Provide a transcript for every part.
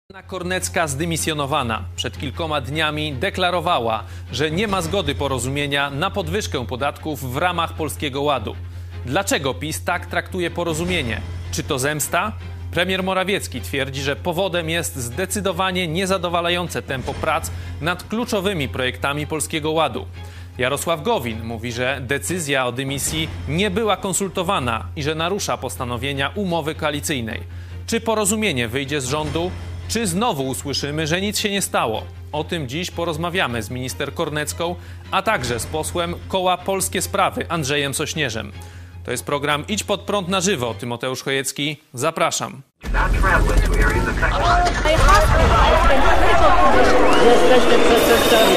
Anna Kornecka zdymisjonowana przed kilkoma dniami deklarowała, że nie ma zgody porozumienia na podwyżkę podatków w ramach Polskiego Ładu. Dlaczego PiS tak traktuje porozumienie? Czy to zemsta? Premier Morawiecki twierdzi, że powodem jest zdecydowanie niezadowalające tempo prac nad kluczowymi projektami Polskiego Ładu. Jarosław Gowin mówi, że decyzja o dymisji nie była konsultowana i że narusza postanowienia umowy koalicyjnej. Czy porozumienie wyjdzie z rządu? Czy znowu usłyszymy, że nic się nie stało? O tym dziś porozmawiamy z minister Kornecką, a także z posłem Koła Polskie Sprawy Andrzejem Sośnierzem. To jest program Idź Pod Prąd na żywo. Tymoteusz Chojecki, zapraszam. Jesteśmy przestępcami.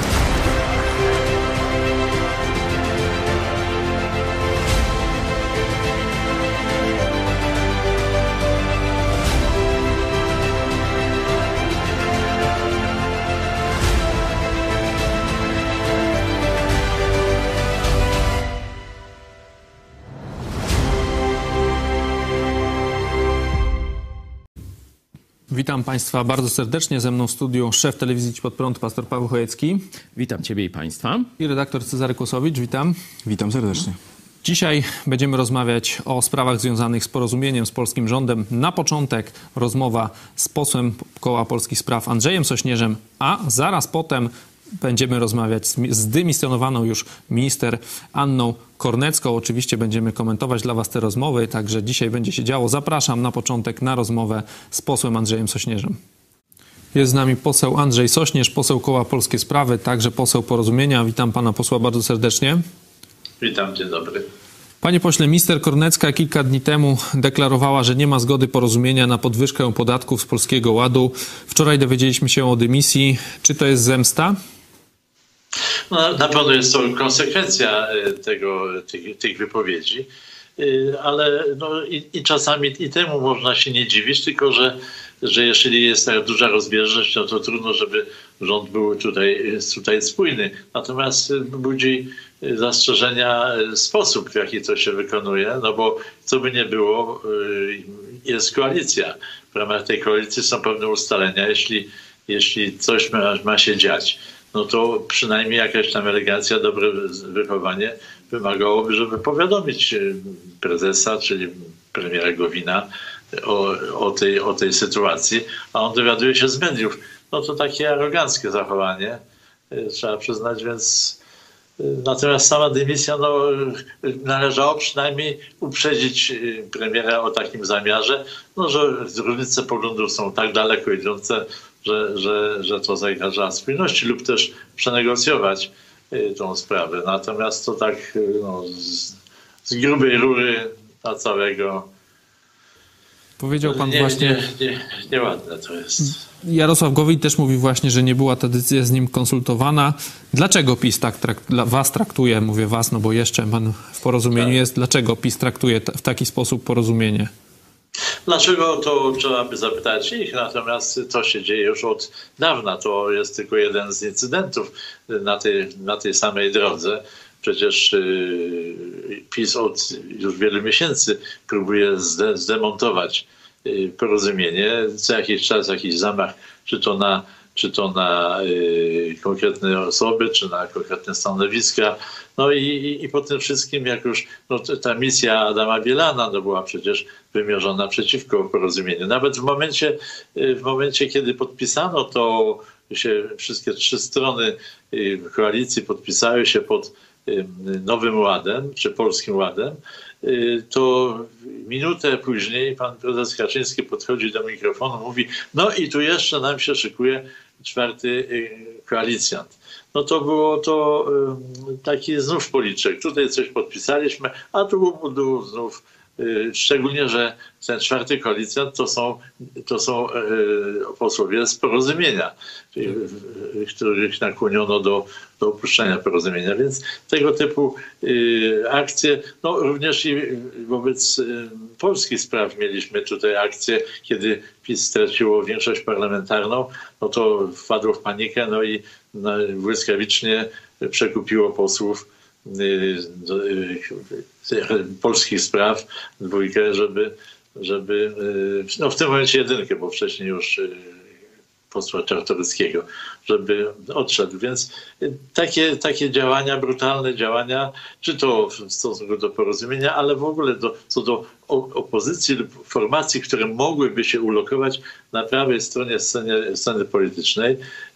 Witam Państwa bardzo serdecznie. Ze mną w studiu szef telewizji Idź Pod Prąd, pastor Paweł Chojecki. Witam Ciebie i Państwa. I redaktor Cezary Kłosowicz. Witam. Witam serdecznie. Dzisiaj będziemy rozmawiać o sprawach związanych z porozumieniem z polskim rządem. Na początek rozmowa z posłem Koła Polskich Spraw Andrzejem Sośnierzem, a zaraz potem będziemy rozmawiać z zdymisjonowaną już minister Anną Kornecką. Oczywiście będziemy komentować dla Was te rozmowy, także dzisiaj będzie się działo. Zapraszam na początek na rozmowę z posłem Andrzejem Sośnierzem. Jest z nami poseł Andrzej Sośnierz, poseł Koła Polskie Sprawy, także poseł Porozumienia. Witam pana posła bardzo serdecznie. Witam, dzień dobry. Panie pośle, minister Kornecka kilka dni temu deklarowała, że nie ma zgody porozumienia na podwyżkę podatków z Polskiego Ładu. Wczoraj dowiedzieliśmy się o dymisji. Czy to jest zemsta? No, na pewno jest to konsekwencja tych wypowiedzi, ale no, i czasami i temu można się nie dziwić, tylko że jeżeli jest tak duża rozbieżność, no to trudno, żeby rząd był tutaj spójny. Natomiast budzi zastrzeżenia sposób, w jaki to się wykonuje, no bo co by nie było, jest koalicja. W ramach tej koalicji są pewne ustalenia. Jeśli coś ma się dziać, no to przynajmniej jakaś tam elegancja, dobre wychowanie wymagałoby, żeby powiadomić prezesa, czyli premiera Gowina o tej sytuacji, a on dowiaduje się z mediów. No to takie aroganckie zachowanie, trzeba przyznać, więc natomiast sama dymisja, no należało przynajmniej uprzedzić premiera o takim zamiarze, no że różnice poglądów są tak daleko idące, że to zagraża spójności lub też przenegocjować tą sprawę. Natomiast to tak no, z grubej rury na całego. Powiedział pan właśnie. Nieładne to jest. Jarosław Gowin też mówi właśnie, że nie była ta decyzja z nim konsultowana. Dlaczego PiS tak was traktuje, mówię was, no bo jeszcze pan w porozumieniu jest, dlaczego PiS traktuje w taki sposób porozumienie? Dlaczego, to trzeba by zapytać ich, natomiast to się dzieje już od dawna. To jest tylko jeden z incydentów na tej samej drodze. Przecież PiS od już wielu miesięcy próbuje zdemontować porozumienie. Co jakiś czas jakiś zamach, czy to na konkretne osoby, czy na konkretne stanowiska. No i po tym wszystkim, jak już no, ta misja Adama Bielana no, była przecież wymierzona przeciwko porozumieniu. Nawet w momencie, kiedy podpisano to, się wszystkie trzy strony koalicji podpisały się pod Nowym Ładem, czy Polskim Ładem, to minutę później pan prezes Kaczyński podchodzi do mikrofonu, mówi, no i tu jeszcze nam się szykuje czwarty koalicjant. No to było to taki znów policzek. Tutaj coś podpisaliśmy, a tu był znów, szczególnie, że ten czwarty koalicjant to są posłowie z porozumienia, których nakłoniono do opuszczenia porozumienia. Więc tego typu akcje, no również i wobec polskich spraw mieliśmy tutaj akcje, kiedy PiS straciło większość parlamentarną, no to wpadło w panikę, no i błyskawicznie przekupiło posłów polskich spraw, dwójkę, żeby no w tym momencie jedynkę, bo wcześniej już posła Czartoryskiego, żeby odszedł. Więc takie działania, brutalne działania, czy to w stosunku do porozumienia, ale w ogóle co do opozycji lub formacji, które mogłyby się ulokować na prawej stronie sceny politycznej,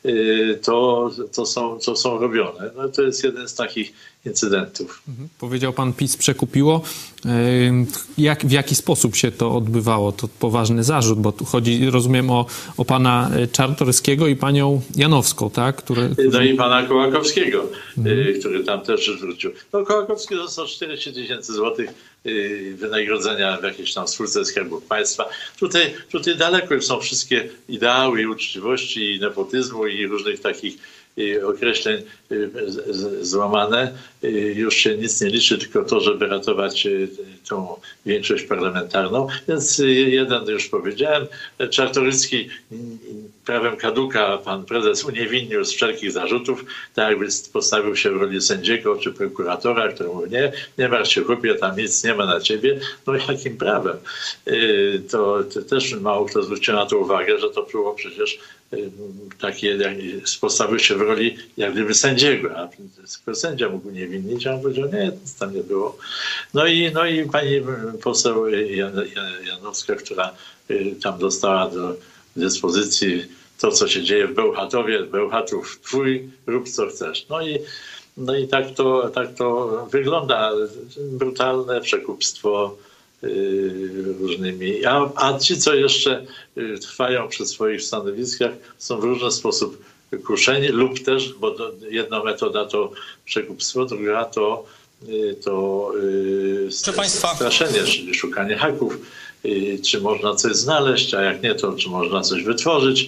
to są robione. No, to jest jeden z takich incydentów. Powiedział pan, PiS przekupiło. W jaki sposób się to odbywało? To poważny zarzut, bo tu chodzi, rozumiem, o pana Czartoryskiego i panią Janowską, tak? No i pana Kołakowskiego, który tam też zwrócił. No, Kołakowski dostał 40 000 złotych wynagrodzenia w jakiejś tam spółce Skarbu Państwa. Tutaj daleko już są wszystkie ideały i uczciwości, i nepotyzmu, i różnych takich określeń złamane. Już się nic nie liczy, tylko to, żeby ratować tą większość parlamentarną. Więc jeden już powiedziałem, Czartoryski prawem kaduka pan prezes uniewinnił z wszelkich zarzutów, tak jakby postawił się w roli sędziego czy prokuratora, który mówi, nie martw się, chłopie, tam nic nie ma na ciebie. No jakim prawem? To też mało kto zwrócił na to uwagę, że to było przecież takie, postawił się w roli jak gdyby sędziego, a sędzia mógł uniewinnić, a on powiedział, nie, nic tam nie było. No i pani poseł Janowska, która tam dostała do dyspozycji to, co się dzieje w Bełchatowie, Bełchatów twój, rób co chcesz. No i tak to wygląda. Brutalne przekupstwo różnymi. A ci, co jeszcze trwają przy swoich stanowiskach, są w różny sposób kuszeni lub też, bo jedna metoda to przekupstwo, druga to straszenie, czyli szukanie haków, czy można coś znaleźć, a jak nie, to czy można coś wytworzyć,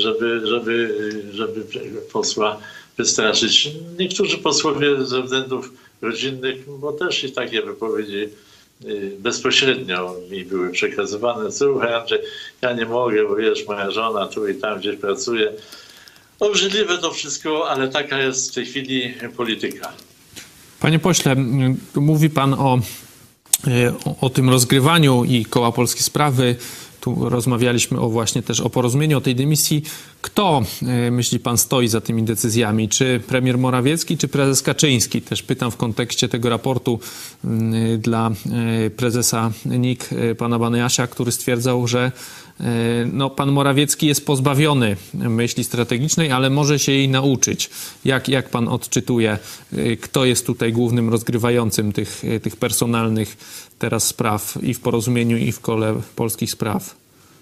żeby posła wystraszyć. Niektórzy posłowie ze względów rodzinnych, bo też i takie wypowiedzi bezpośrednio mi były przekazywane. Słuchaj, Andrzej, ja nie mogę, bo wiesz, moja żona tu i tam gdzieś pracuje. Obrzydliwe to wszystko, ale taka jest w tej chwili polityka. Panie pośle, mówi pan o tym rozgrywaniu i Koła Polskie Sprawy. Tu rozmawialiśmy właśnie też o porozumieniu, o tej dymisji. Kto, myśli pan, stoi za tymi decyzjami? Czy premier Morawiecki, czy prezes Kaczyński? Też pytam w kontekście tego raportu dla prezesa NIK, pana Banasia, który stwierdzał, że pan Morawiecki jest pozbawiony myśli strategicznej, ale może się jej nauczyć. Jak pan odczytuje, kto jest tutaj głównym rozgrywającym tych personalnych teraz spraw i w porozumieniu, i w Kole Polskich Spraw?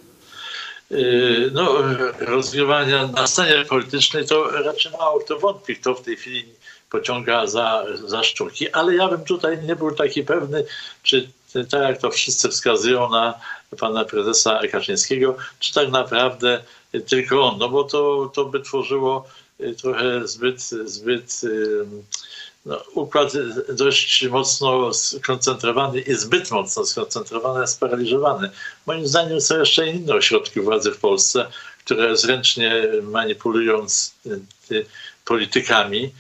Rozgrywania na scenie politycznej to raczej mało kto wątpi, kto w tej chwili pociąga za sztuki, ale ja bym tutaj nie był taki pewny, czy tak jak to wszyscy wskazują na pana prezesa Kaczyńskiego, czy tak naprawdę tylko on, no bo to by tworzyło trochę zbyt układ dość mocno skoncentrowany i zbyt mocno skoncentrowany, sparaliżowany. Moim zdaniem są jeszcze inne ośrodki władzy w Polsce, które zręcznie manipulując politykami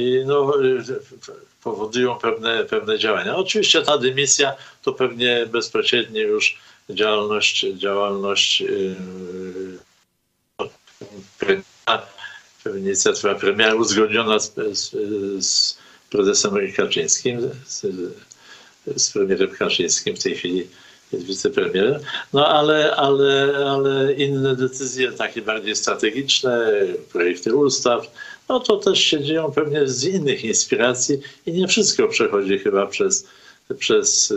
powodują pewne działania. Oczywiście ta dymisja to pewnie bezpośrednio już działalność inicjatywa premiera uzgodniona z prezesem Kaczyńskim, z premierem Kaczyńskim, w tej chwili jest wicepremierem. No ale inne decyzje, takie bardziej strategiczne, projekty ustaw, no to też się dzieją pewnie z innych inspiracji i nie wszystko przechodzi chyba przez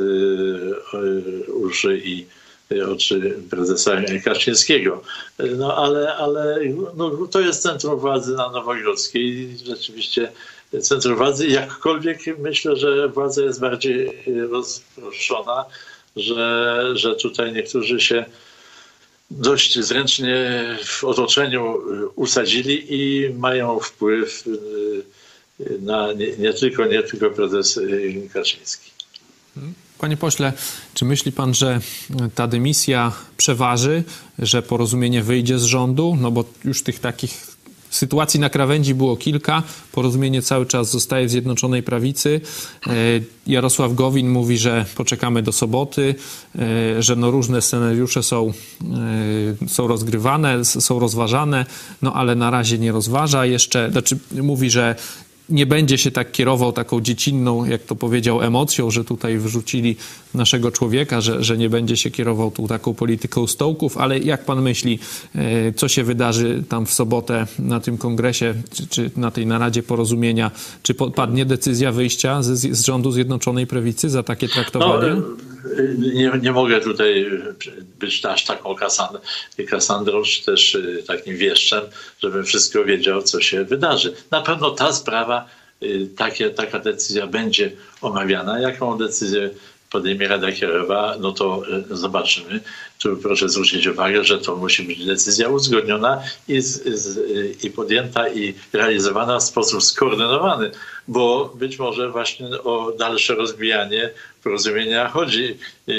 uszy i oczy prezesa Kaczyńskiego. No ale to jest centrum władzy na Nowogrodzkiej i rzeczywiście centrum władzy. Jakkolwiek myślę, że władza jest bardziej rozproszona, że tutaj niektórzy się dość zręcznie w otoczeniu usadzili i mają wpływ na nie tylko prezes Kaczyński. Panie pośle, czy myśli pan, że ta dymisja przeważy, że porozumienie wyjdzie z rządu? No bo już tych takich Sytuacji na krawędzi było kilka. Porozumienie cały czas zostaje w Zjednoczonej Prawicy. Jarosław Gowin mówi, że poczekamy do soboty, że no różne scenariusze są rozgrywane, są rozważane, no ale na razie nie rozważa jeszcze. Znaczy mówi, że nie będzie się tak kierował taką dziecinną, jak to powiedział, emocją, że tutaj wrzucili naszego człowieka, że nie będzie się kierował tą taką polityką stołków, ale jak pan myśli, co się wydarzy tam w sobotę na tym kongresie, czy na tej naradzie porozumienia, czy padnie decyzja wyjścia z rządu Zjednoczonej Prawicy za takie traktowanie? No, nie mogę tutaj być aż taką Kasandrą, czy też takim wieszczem, żebym wszystko wiedział, co się wydarzy. Na pewno ta sprawa, taka decyzja będzie omawiana. Jaką decyzję podejmie Rada Krajowa, no to zobaczymy. Tu proszę zwrócić uwagę, że to musi być decyzja uzgodniona i podjęta i realizowana w sposób skoordynowany, bo być może właśnie o dalsze rozbijanie porozumienia chodzi.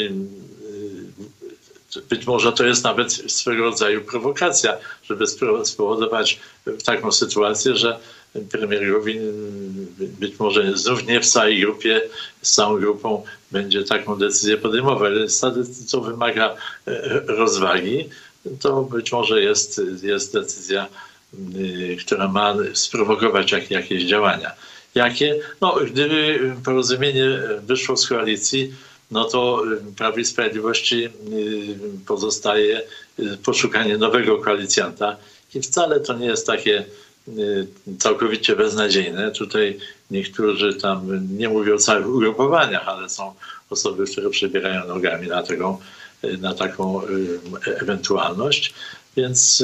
Być może to jest nawet swego rodzaju prowokacja, żeby spowodować taką sytuację, że premier Gowin być może znów nie w całej grupie, z całą grupą będzie taką decyzję podejmować. To wymaga rozwagi. To być może jest decyzja, która ma sprowokować jakieś działania. Jakie? No, gdyby porozumienie wyszło z koalicji, no to Prawu i Sprawiedliwości pozostaje poszukanie nowego koalicjanta i wcale to nie jest takie całkowicie beznadziejne. Tutaj niektórzy tam nie mówią o całych ugrupowaniach, ale są osoby, które przebierają nogami na taką ewentualność. Więc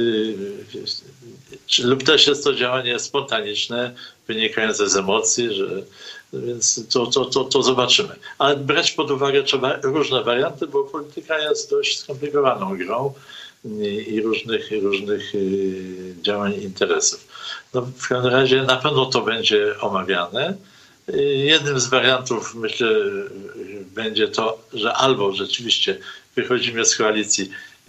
lub też jest to działanie spontaniczne, wynikające z emocji, więc to zobaczymy. Ale brać pod uwagę trzeba różne warianty, bo polityka jest dość skomplikowaną grą i różnych działań i interesów. No, w każdym razie na pewno to będzie omawiane. Jednym z wariantów, myślę, będzie to, że albo rzeczywiście wychodzimy z koalicji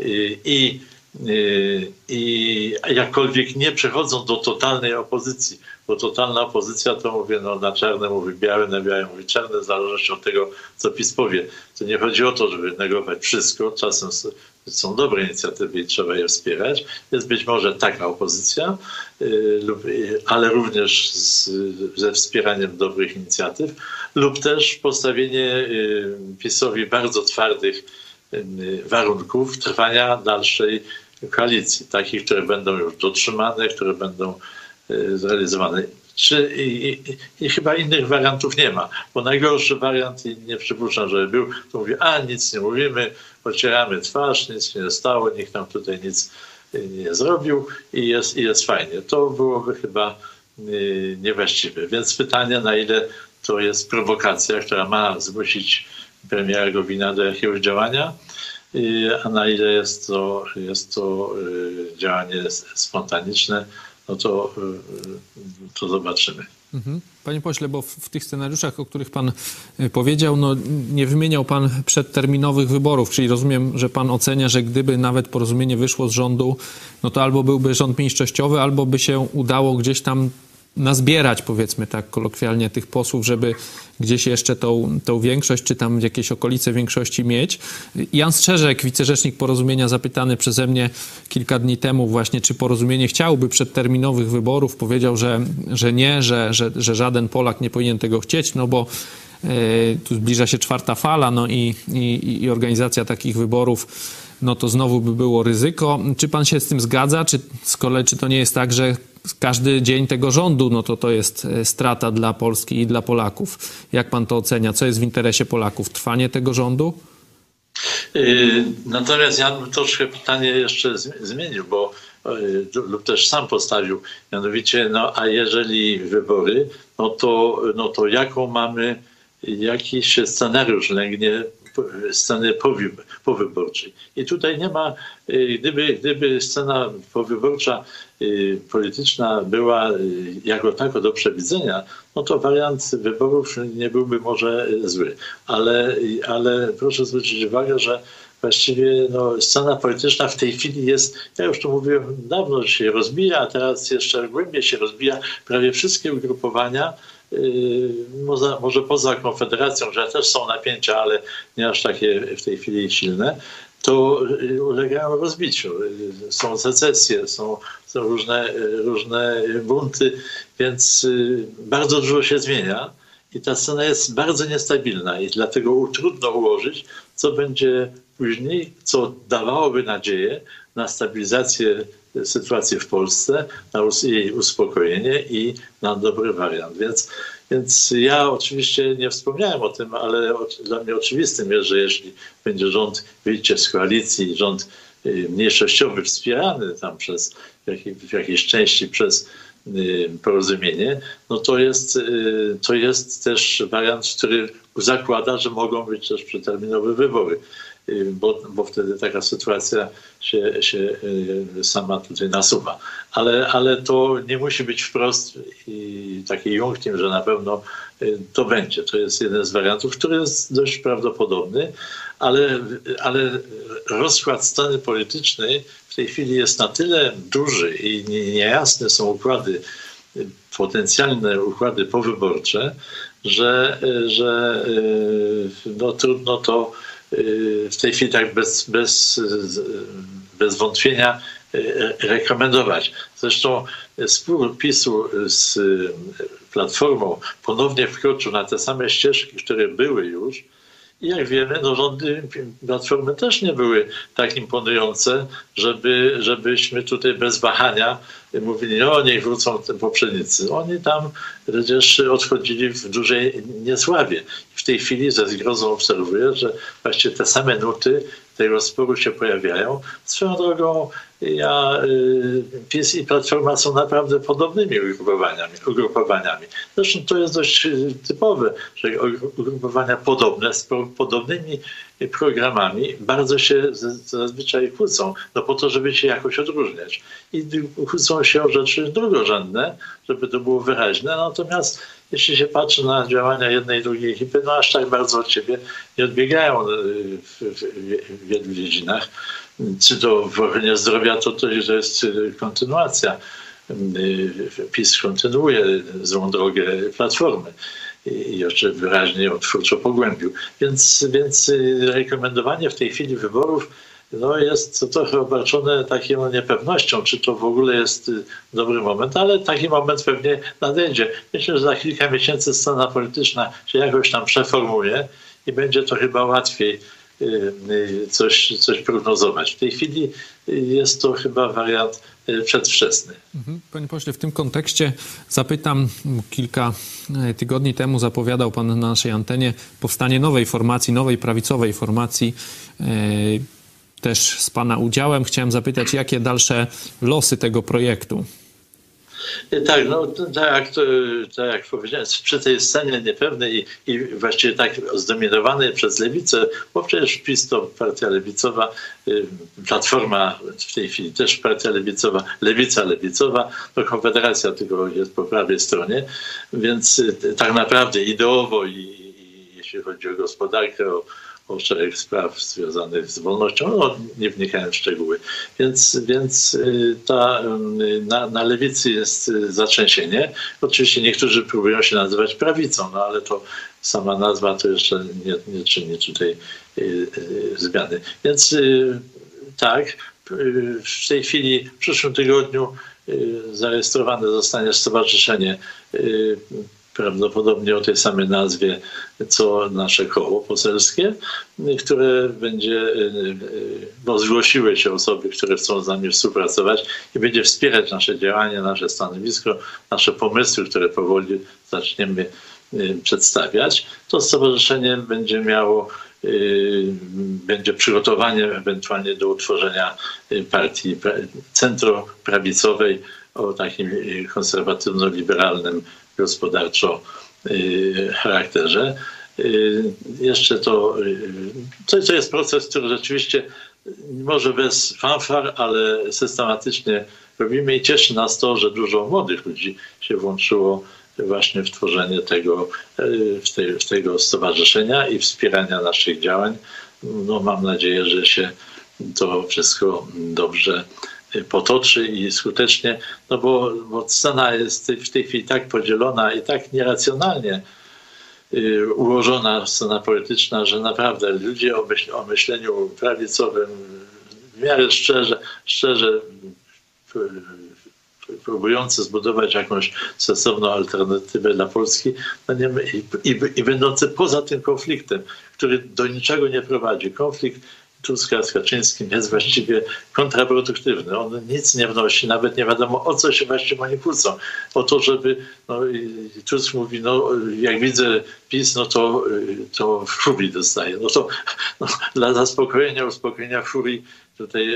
i jakkolwiek nie przechodzą do totalnej opozycji, bo totalna opozycja to mówię, no na czarne mówi białe, na białe mówi czarne, w zależności od tego, co PiS powie. To nie chodzi o to, żeby negować wszystko, czasem są dobre inicjatywy i trzeba je wspierać. Jest być może taka opozycja, ale również ze wspieraniem dobrych inicjatyw, lub też postawienie PiS-owi bardzo twardych warunków trwania dalszej koalicji, takich, które będą już dotrzymane, które będą zrealizowane. I chyba innych wariantów nie ma, bo najgorszy wariant, i nie przypuszczam, żeby był, to mówi, nic nie mówimy, ocieramy twarz, nic się nie stało, nikt nam tutaj nic nie zrobił i jest fajnie. To byłoby chyba niewłaściwe. Więc pytanie, na ile to jest prowokacja, która ma zmusić premiera Gowina do jakiegoś działania, a na ile jest to działanie spontaniczne, no to zobaczymy. Panie pośle, bo w tych scenariuszach, o których pan powiedział, no nie wymieniał pan przedterminowych wyborów, czyli rozumiem, że pan ocenia, że gdyby nawet porozumienie wyszło z rządu, no to albo byłby rząd mniejszościowy, albo by się udało gdzieś tam nazbierać, powiedzmy tak kolokwialnie, tych posłów, żeby gdzieś jeszcze tą większość, czy tam jakieś okolice większości mieć. Jan Strzeżek, wicerzecznik Porozumienia, zapytany przeze mnie kilka dni temu właśnie, czy Porozumienie chciałoby przedterminowych wyborów, powiedział, że nie, że żaden Polak nie powinien tego chcieć, no bo tu zbliża się 4. fala, no i organizacja takich wyborów, no to znowu by było ryzyko. Czy pan się z tym zgadza? Czy z kolei, czy to nie jest tak, że każdy dzień tego rządu, no to jest strata dla Polski i dla Polaków? Jak pan to ocenia? Co jest w interesie Polaków? Trwanie tego rządu? Natomiast ja bym troszkę pytanie jeszcze zmienił, bo lub też sam postawił, mianowicie, a jeżeli wybory, no to jaką mamy, jakiś scenariusz lęgnie sceny powyborczej. I tutaj nie ma, gdyby scena powyborcza polityczna była jako tako do przewidzenia, no to wariant wyborów nie byłby może zły. Ale proszę zwrócić uwagę, że właściwie scena polityczna w tej chwili jest, ja już to mówiłem dawno, że się rozbija, a teraz jeszcze głębiej się rozbija. Prawie wszystkie ugrupowania, może poza Konfederacją, że też są napięcia, ale nie aż takie w tej chwili silne, to ulegają rozbiciu. Są secesje, są różne bunty, więc bardzo dużo się zmienia i ta scena jest bardzo niestabilna i dlatego trudno ułożyć, co będzie później, co dawałoby nadzieję na stabilizację sytuacji w Polsce, na jej uspokojenie i na dobry wariant. Więc ja oczywiście nie wspomniałem o tym, ale dla mnie oczywistym jest, że jeśli będzie rząd wyjście z koalicji, rząd mniejszościowy wspierany tam w jakiejś części przez porozumienie, to jest też wariant, który zakłada, że mogą być też przedterminowe wybory. Bo wtedy taka sytuacja się sama tutaj nasuwa. Ale to nie musi być wprost i taki iunctim, że na pewno to będzie. To jest jeden z wariantów, który jest dość prawdopodobny, ale rozkład sceny politycznej w tej chwili jest na tyle duży i niejasne są układy, potencjalne układy powyborcze, że trudno to w tej chwili tak bez wątpienia rekomendować. Zresztą spór PiS-u z Platformą ponownie wkroczył na te same ścieżki, które były już. I jak wiemy, rządy Platformy też nie były tak imponujące, żebyśmy tutaj bez wahania mówili, niech wrócą poprzednicy. Oni tam przecież odchodzili w dużej niesławie. I w tej chwili ze zgrozą obserwuję, że właściwie te same nuty tego sporu się pojawiają. Swoją drogą PiS i Platforma są naprawdę podobnymi ugrupowaniami. Zresztą to jest dość typowe, że ugrupowania podobne, z podobnymi programami bardzo się zazwyczaj kłócą, po to, żeby się jakoś odróżniać. I kłócą się o rzeczy drugorzędne, żeby to było wyraźne. Natomiast jeśli się patrzy na działania jednej i drugiej ekipy, aż tak bardzo od siebie nie odbiegają w wielu dziedzinach. Czy to w ochronie zdrowia, to jest kontynuacja. PiS kontynuuje złą drogę Platformy i jeszcze wyraźnie ją twórczo pogłębił. Więc rekomendowanie w tej chwili wyborów jest to trochę obarczone taką niepewnością, czy to w ogóle jest dobry moment, ale taki moment pewnie nadejdzie. Myślę, że za kilka miesięcy scena polityczna się jakoś tam przeformuje i będzie to chyba łatwiej coś prognozować. W tej chwili jest to chyba wariant przedwczesny. Panie pośle, w tym kontekście zapytam, kilka tygodni temu zapowiadał pan na naszej antenie powstanie nowej formacji, nowej prawicowej formacji, też z pana udziałem. Chciałem zapytać, jakie dalsze losy tego projektu? Tak, tak jak powiedziałem, przy tej scenie niepewnej i właściwie tak zdominowanej przez lewicę, bo przecież PiS to partia lewicowa, Platforma w tej chwili też partia lewicowa, lewica lewicowa, Konfederacja tylko jest po prawej stronie, więc tak naprawdę ideowo i jeśli chodzi o gospodarkę, o szereg spraw związanych z wolnością, nie wnikałem w szczegóły. Więc na lewicy jest zatrzęsienie. Oczywiście niektórzy próbują się nazywać prawicą, ale to sama nazwa to jeszcze nie czyni tutaj zmiany. Więc tak, w tej chwili, w przyszłym tygodniu zarejestrowane zostanie stowarzyszenie prawdopodobnie o tej samej nazwie, co nasze koło poselskie, które będzie, zgłosiły się osoby, które chcą z nami współpracować i będzie wspierać nasze działania, nasze stanowisko, nasze pomysły, które powoli zaczniemy przedstawiać. To stowarzyszenie będzie przygotowaniem ewentualnie do utworzenia partii centroprawicowej o takim konserwatywno-liberalnym gospodarczo charakterze. Jeszcze to jest proces, który rzeczywiście może bez fanfar, ale systematycznie robimy i cieszy nas to, że dużo młodych ludzi się włączyło właśnie w tworzenie tego stowarzyszenia i wspierania naszych działań. no mam nadzieję, że się to wszystko dobrze potoczy i skutecznie, no bo scena jest w tej chwili tak podzielona i tak nieracjonalnie ułożona, scena polityczna, że naprawdę ludzie o myśleniu prawicowym w miarę szczerze próbujący zbudować jakąś sensowną alternatywę dla Polski, no nie, i będący poza tym konfliktem, który do niczego nie prowadzi. Konflikt Tuska z Kaczyńskim jest właściwie kontraproduktywny. On nic nie wnosi, nawet nie wiadomo, o co się właściwie oni kłócą. O to, żeby, Tusk mówi, jak widzę PiS, to furii dostaje. Dla uspokojenia furii tutaj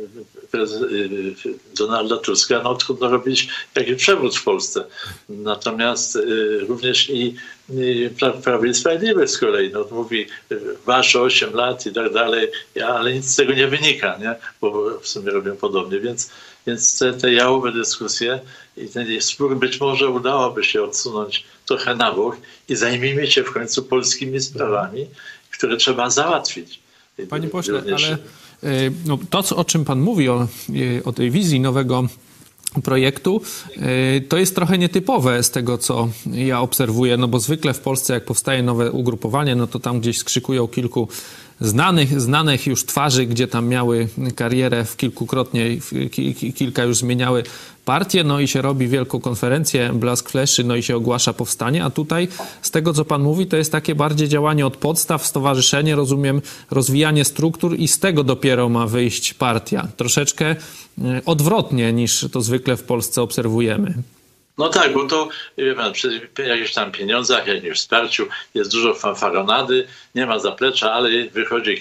Donalda Tuska, trudno robić jakiś przewrót w Polsce. Natomiast również i Prawo i Sprawiedliwość z kolei mówi wasze 8 lat i tak dalej, ale nic z tego nie wynika, nie? Bo w sumie robią podobnie, więc te jałowe dyskusje i ten spór być może udałoby się odsunąć trochę na bok i zajmijmy się w końcu polskimi sprawami, które trzeba załatwić. Panie pośle, ale to, o czym pan mówi, o tej wizji nowego projektu, to jest trochę nietypowe z tego, co ja obserwuję, bo zwykle w Polsce, jak powstaje nowe ugrupowanie, to tam gdzieś skrzykują kilku znanych już twarzy, gdzie tam miały karierę kilka już zmieniały partię, i się robi wielką konferencję, blask fleszy, i się ogłasza powstanie, a tutaj z tego, co pan mówi, to jest takie bardziej działanie od podstaw, stowarzyszenie, rozumiem, rozwijanie struktur i z tego dopiero ma wyjść partia. Troszeczkę odwrotnie niż to zwykle w Polsce obserwujemy. No tak, bo to przy jakichś tam pieniądzach, jakimś wsparciu jest dużo fanfaronady, nie ma zaplecza, ale wychodzi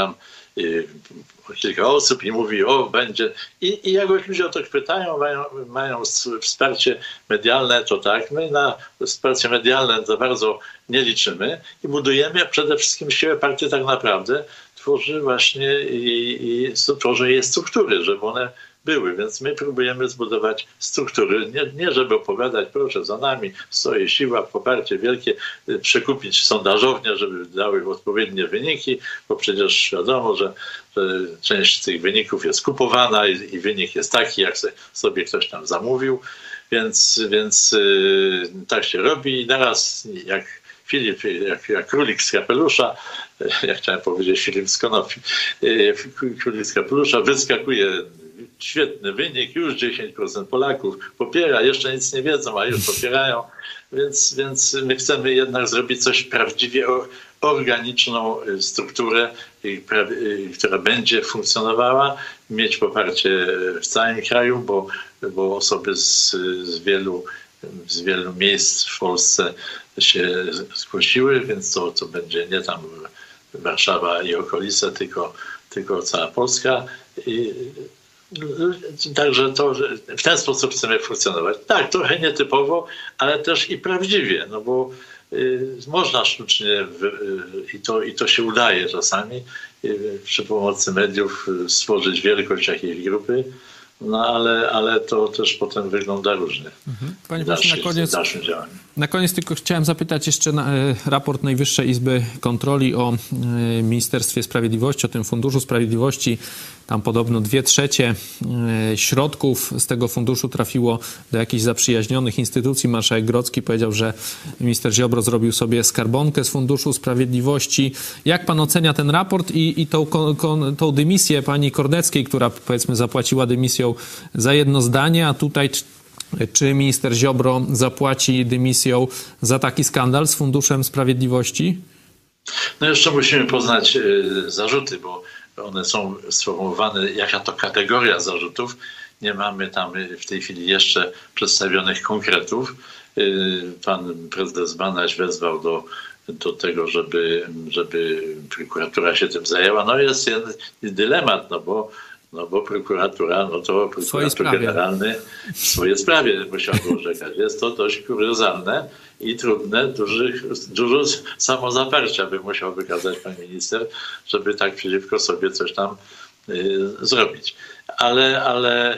kilka osób i mówi, będzie. I jak ludzie o to pytają, mają wsparcie medialne, to tak. My na wsparcie medialne za bardzo nie liczymy i budujemy przede wszystkim siłę partii tak naprawdę. Tworzy właśnie tworzy jej struktury, żeby one były, więc my próbujemy zbudować struktury, nie żeby opowiadać, proszę za nami, stoi siła, poparcie wielkie, przekupić sondażownie, żeby dały odpowiednie wyniki, bo przecież wiadomo, że część z tych wyników jest kupowana i wynik jest taki, jak sobie ktoś tam zamówił, więc tak się robi i naraz jak Filip, jak królik z kapelusza, ja chciałem powiedzieć Filip z konopi, królik z kapelusza wyskakuje świetny wynik, już 10% Polaków popiera, jeszcze nic nie wiedzą, a już popierają, więc my chcemy jednak zrobić coś prawdziwie organiczną strukturę, która będzie funkcjonowała, mieć poparcie w całym kraju, bo osoby z wielu miejsc w Polsce się zgłosiły, więc to będzie nie tam Warszawa i okolice, tylko cała Polska. Także w ten sposób chcemy funkcjonować. Tak, trochę nietypowo, ale też i prawdziwie, bo można sztucznie i to się udaje czasami przy pomocy mediów stworzyć wielkość jakiejś grupy, ale to też potem wygląda różnie. Panie pośle, na koniec tylko chciałem zapytać jeszcze raport Najwyższej Izby Kontroli o Ministerstwie Sprawiedliwości, o tym Funduszu Sprawiedliwości. Tam podobno 2/3 środków z tego funduszu trafiło do jakichś zaprzyjaźnionych instytucji. Marszałek Grodzki powiedział, że minister Ziobro zrobił sobie skarbonkę z Funduszu Sprawiedliwości. Jak pan ocenia ten raport i tą dymisję pani Kordeckiej, która powiedzmy zapłaciła dymisją za jedno zdanie, a tutaj czy minister Ziobro zapłaci dymisją za taki skandal z Funduszem Sprawiedliwości? Jeszcze musimy poznać zarzuty, bo one są sformułowane, jaka to kategoria zarzutów. Nie mamy tam w tej chwili jeszcze przedstawionych konkretów. Pan prezydent Banaś wezwał do tego, żeby prokuratura się tym zajęła. Jest jeden dylemat, bo prokuratura, to prokurator generalny w swojej sprawie musiałby orzekać. Jest to dość kuriozalne i trudne, dużo samozaparcia by musiał wykazać pan minister, żeby tak przeciwko sobie coś tam zrobić. Ale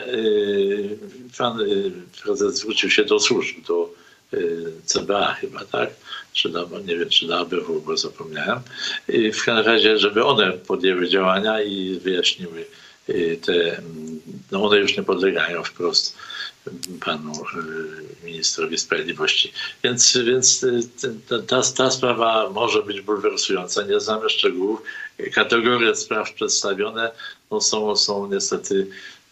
pan prezes zwrócił się do służb, do CBA chyba, tak? nie wiem, czy do ABW, bo zapomniałem. I w każdym razie, żeby one podjęły działania i wyjaśniły one już nie podlegają wprost panu ministrowi sprawiedliwości. Więc ta sprawa może być bulwersująca. Nie znamy szczegółów. Kategorie spraw przedstawione są niestety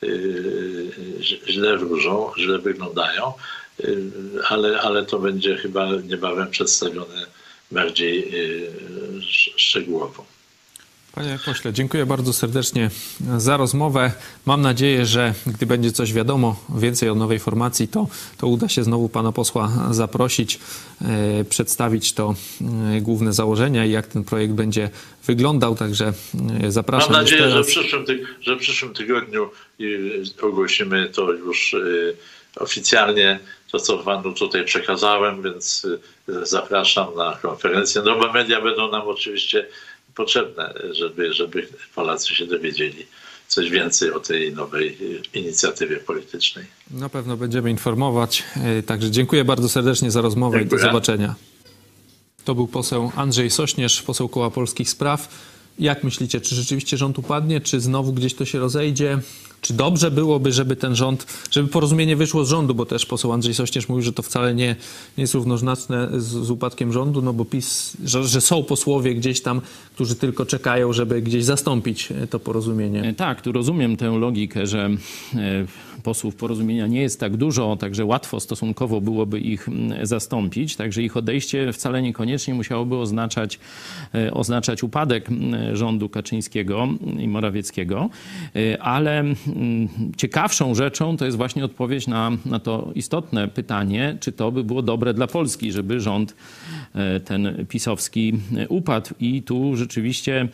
źle wróżą, źle wyglądają, ale to będzie chyba niebawem przedstawione bardziej szczegółowo. Panie pośle, dziękuję bardzo serdecznie za rozmowę. Mam nadzieję, że gdy będzie coś wiadomo więcej o nowej formacji, to uda się znowu pana posła zaprosić, przedstawić to główne założenia i jak ten projekt będzie wyglądał. Także zapraszam. Mam nadzieję, że w przyszłym tygodniu ogłosimy to już oficjalnie, to co panu tutaj przekazałem, więc zapraszam na konferencję. Nowe media będą nam oczywiście potrzebne, żeby Polacy się dowiedzieli coś więcej o tej nowej inicjatywie politycznej. Na pewno będziemy informować. Także dziękuję bardzo serdecznie za rozmowę. Dziękuję. I do zobaczenia. To był poseł Andrzej Sośnierz, poseł Koła Polskich Spraw. Jak myślicie, czy rzeczywiście rząd upadnie, czy znowu gdzieś to się rozejdzie? Czy dobrze byłoby, żeby ten rząd, żeby porozumienie wyszło z rządu, bo też poseł Andrzej Sośnierz mówił, że to wcale nie jest równoznaczne z upadkiem rządu, no bo PiS, że są posłowie gdzieś tam, którzy tylko czekają, żeby gdzieś zastąpić to porozumienie. Tak, tu rozumiem tę logikę, że posłów porozumienia nie jest tak dużo, także łatwo stosunkowo byłoby ich zastąpić, także ich odejście wcale niekoniecznie musiałoby oznaczać upadek rządu Kaczyńskiego i Morawieckiego, ale ciekawszą rzeczą to jest właśnie odpowiedź na to istotne pytanie, czy to by było dobre dla Polski, żeby rząd ten pisowski upadł. I tu rzeczywiście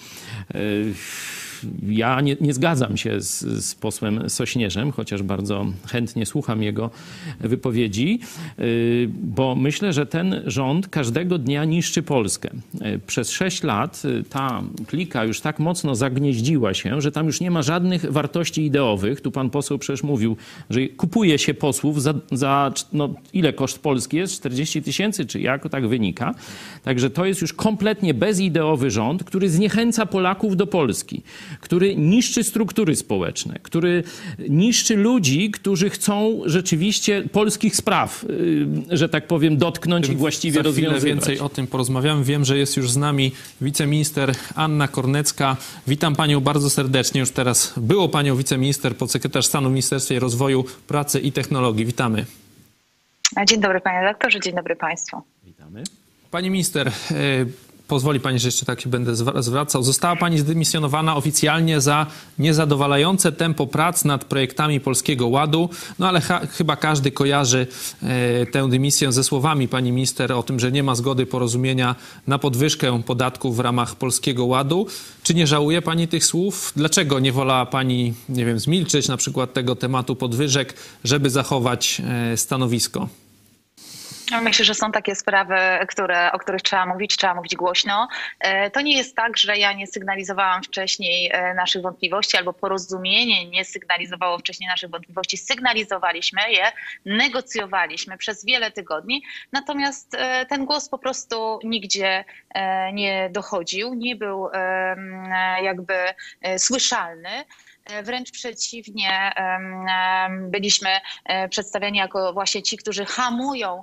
ja nie zgadzam się z posłem Sośnierzem, chociaż bardzo chętnie słucham jego wypowiedzi, bo myślę, że ten rząd każdego dnia niszczy Polskę. Przez 6 lat ta klika już tak mocno zagnieździła się, że tam już nie ma żadnych wartości ideowych. Tu pan poseł przecież mówił, że kupuje się posłów za ile koszt Polski jest? 40 000, czy jak tak wynika? Także to jest już kompletnie bezideowy rząd, który zniechęca Polaków do Polski, który niszczy struktury społeczne, który niszczy ludzi, którzy chcą rzeczywiście polskich spraw, że tak powiem, dotknąć i właściwie rozwiązywać. Więcej o tym porozmawiamy. Wiem, że jest już z nami wiceminister Anna Kornecka. Witam panią bardzo serdecznie. Już teraz było panią wiceminister, podsekretarz stanu w Ministerstwie Rozwoju, Pracy i Technologii. Witamy. Dzień dobry panie redaktorze, dzień dobry państwu. Witamy. Pani minister, pozwoli pani, że jeszcze tak się będę zwracał. Została pani zdymisjonowana oficjalnie za niezadowalające tempo prac nad projektami Polskiego Ładu, no ale chyba każdy kojarzy tę dymisję ze słowami pani minister o tym, że nie ma zgody porozumienia na podwyżkę podatków w ramach Polskiego Ładu. Czy nie żałuje pani tych słów? Dlaczego nie wolała pani, nie wiem, zmilczeć na przykład tego tematu podwyżek, żeby zachować stanowisko? Myślę, że są takie sprawy, o których trzeba mówić głośno. To nie jest tak, że ja nie sygnalizowałam wcześniej naszych wątpliwości albo Porozumienie nie sygnalizowało wcześniej naszych wątpliwości. Sygnalizowaliśmy je, negocjowaliśmy przez wiele tygodni, natomiast ten głos po prostu nigdzie nie dochodził, nie był jakby słyszalny. Wręcz przeciwnie, byliśmy przedstawiani jako właśnie ci, którzy hamują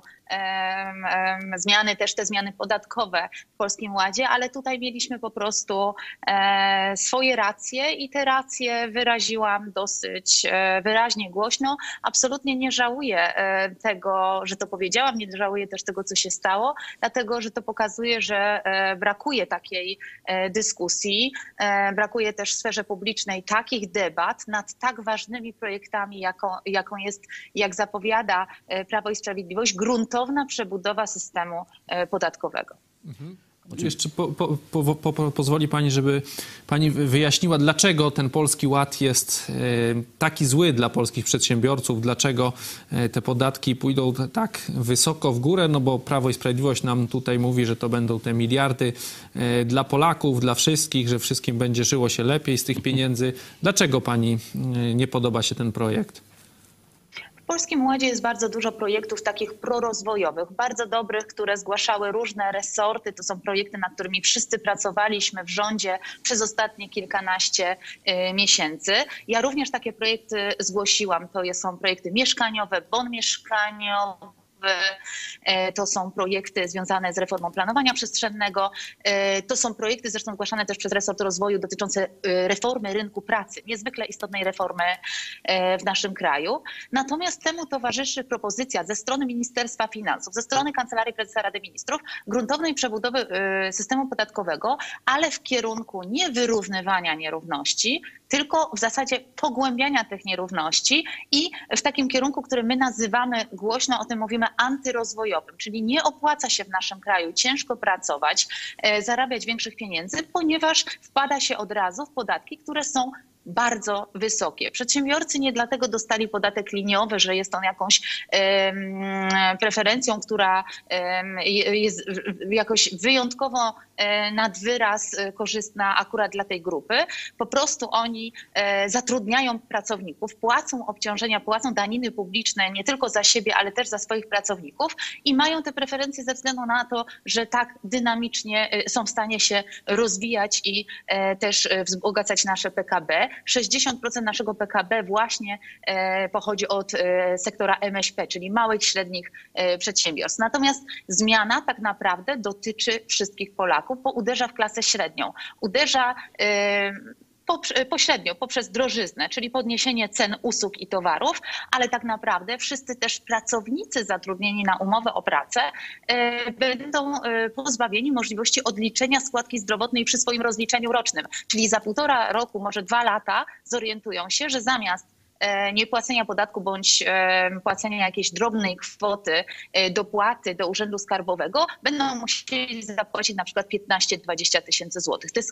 zmiany, też te zmiany podatkowe w Polskim Ładzie, ale tutaj mieliśmy po prostu swoje racje i te racje wyraziłam dosyć wyraźnie, głośno. Absolutnie nie żałuję tego, że to powiedziałam, nie żałuję też tego, co się stało, dlatego, że to pokazuje, że brakuje takiej dyskusji, brakuje też w sferze publicznej takich debat nad tak ważnymi projektami, jaką jest, jak zapowiada Prawo i Sprawiedliwość, gruntowna przebudowa systemu podatkowego. Jeszcze pozwoli pani, żeby pani wyjaśniła, dlaczego ten Polski Ład jest taki zły dla polskich przedsiębiorców, dlaczego te podatki pójdą tak wysoko w górę, no bo Prawo i Sprawiedliwość nam tutaj mówi, że to będą te miliardy dla Polaków, dla wszystkich, że wszystkim będzie żyło się lepiej z tych pieniędzy. Dlaczego pani nie podoba się ten projekt? W Polskim Ładzie jest bardzo dużo projektów takich prorozwojowych, bardzo dobrych, które zgłaszały różne resorty. To są projekty, nad którymi wszyscy pracowaliśmy w rządzie przez ostatnie kilkanaście miesięcy. Ja również takie projekty zgłosiłam. To są projekty mieszkaniowe, bon mieszkaniowy. To są projekty związane z reformą planowania przestrzennego. To są projekty zresztą zgłaszane też przez resort rozwoju dotyczące reformy rynku pracy, niezwykle istotnej reformy w naszym kraju. Natomiast temu towarzyszy propozycja ze strony Ministerstwa Finansów, ze strony Kancelarii Prezesa Rady Ministrów gruntownej przebudowy systemu podatkowego, ale w kierunku nie wyrównywania nierówności, tylko w zasadzie pogłębiania tych nierówności i w takim kierunku, który my nazywamy, głośno o tym mówimy, antyrozwojowym, czyli nie opłaca się w naszym kraju ciężko pracować, zarabiać większych pieniędzy, ponieważ wpada się od razu w podatki, które są bardzo wysokie. Przedsiębiorcy nie dlatego dostali podatek liniowy, że jest on jakąś preferencją, która jest jakoś wyjątkowo nad wyraz korzystna akurat dla tej grupy. Po prostu oni zatrudniają pracowników, płacą obciążenia, płacą daniny publiczne nie tylko za siebie, ale też za swoich pracowników i mają te preferencje ze względu na to, że tak dynamicznie są w stanie się rozwijać i też wzbogacać nasze PKB. 60% naszego PKB właśnie pochodzi od sektora MŚP, czyli małych i średnich przedsiębiorstw. Natomiast zmiana tak naprawdę dotyczy wszystkich Polaków, bo uderza w klasę średnią. Uderza pośrednio poprzez drożyznę, czyli podniesienie cen usług i towarów, ale tak naprawdę wszyscy też pracownicy zatrudnieni na umowę o pracę będą pozbawieni możliwości odliczenia składki zdrowotnej przy swoim rozliczeniu rocznym. Czyli za 1,5 roku, może 2 lata zorientują się, że zamiast niepłacenia podatku bądź płacenia jakiejś drobnej kwoty dopłaty do Urzędu Skarbowego będą musieli zapłacić na przykład 15-20 tysięcy złotych. To jest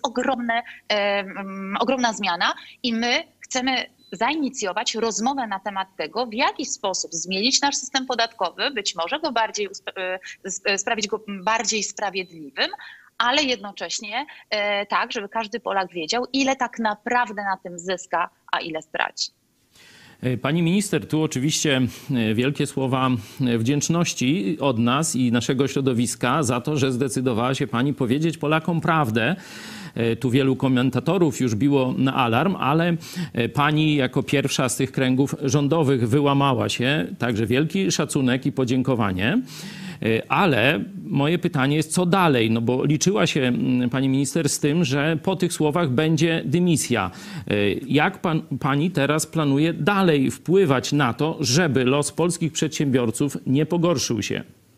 ogromna zmiana i my chcemy zainicjować rozmowę na temat tego, w jaki sposób zmienić nasz system podatkowy, być może go sprawić go bardziej sprawiedliwym, ale jednocześnie tak, żeby każdy Polak wiedział, ile tak naprawdę na tym zyska, a ile straci. Pani minister, tu oczywiście wielkie słowa wdzięczności od nas i naszego środowiska za to, że zdecydowała się pani powiedzieć Polakom prawdę. Tu wielu komentatorów już biło na alarm, ale pani jako pierwsza z tych kręgów rządowych wyłamała się. Także wielki szacunek i podziękowanie. Ale moje pytanie jest, co dalej? No bo liczyła się pani minister z tym, że po tych słowach będzie dymisja. Jak pani teraz planuje dalej wpływać na to, żeby los polskich przedsiębiorców nie pogorszył się?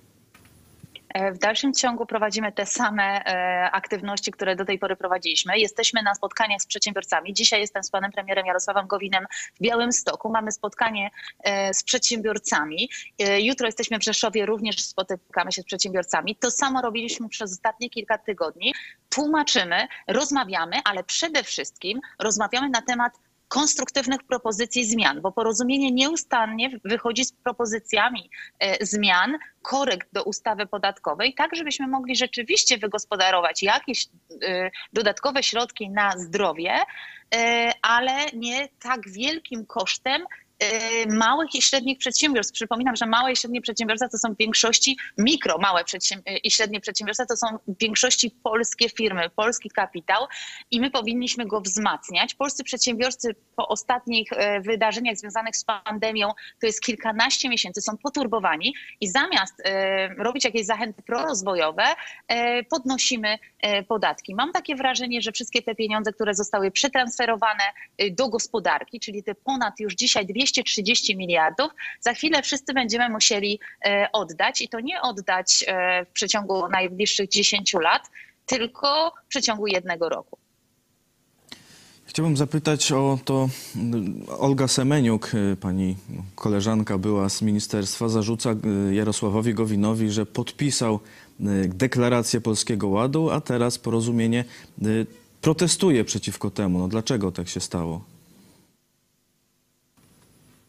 W dalszym ciągu prowadzimy te same aktywności, które do tej pory prowadziliśmy. Jesteśmy na spotkaniach z przedsiębiorcami. Dzisiaj jestem z panem premierem Jarosławem Gowinem w Białymstoku. Mamy spotkanie z przedsiębiorcami. Jutro jesteśmy w Rzeszowie, również spotykamy się z przedsiębiorcami. To samo robiliśmy przez ostatnie kilka tygodni. Tłumaczymy, rozmawiamy, ale przede wszystkim rozmawiamy na temat konstruktywnych propozycji zmian, bo Porozumienie nieustannie wychodzi z propozycjami zmian, korekt do ustawy podatkowej, tak żebyśmy mogli rzeczywiście wygospodarować jakieś dodatkowe środki na zdrowie, ale nie tak wielkim kosztem małych i średnich przedsiębiorstw. Przypominam, że małe i średnie przedsiębiorstwa to są w większości małe i średnie przedsiębiorstwa, to są w większości polskie firmy, polski kapitał i my powinniśmy go wzmacniać. Polscy przedsiębiorcy po ostatnich wydarzeniach związanych z pandemią, to jest kilkanaście miesięcy, są poturbowani i zamiast robić jakieś zachęty prorozwojowe, podnosimy podatki. Mam takie wrażenie, że wszystkie te pieniądze, które zostały przetransferowane do gospodarki, czyli te ponad już dzisiaj 230 miliardów, za chwilę wszyscy będziemy musieli oddać i to nie oddać w przeciągu najbliższych 10 lat, tylko w przeciągu 1 roku. Chciałbym zapytać o to, Olga Semeniuk, pani koleżanka była z ministerstwa, zarzuca Jarosławowi Gowinowi, że podpisał deklarację Polskiego Ładu, a teraz Porozumienie protestuje przeciwko temu. No dlaczego tak się stało?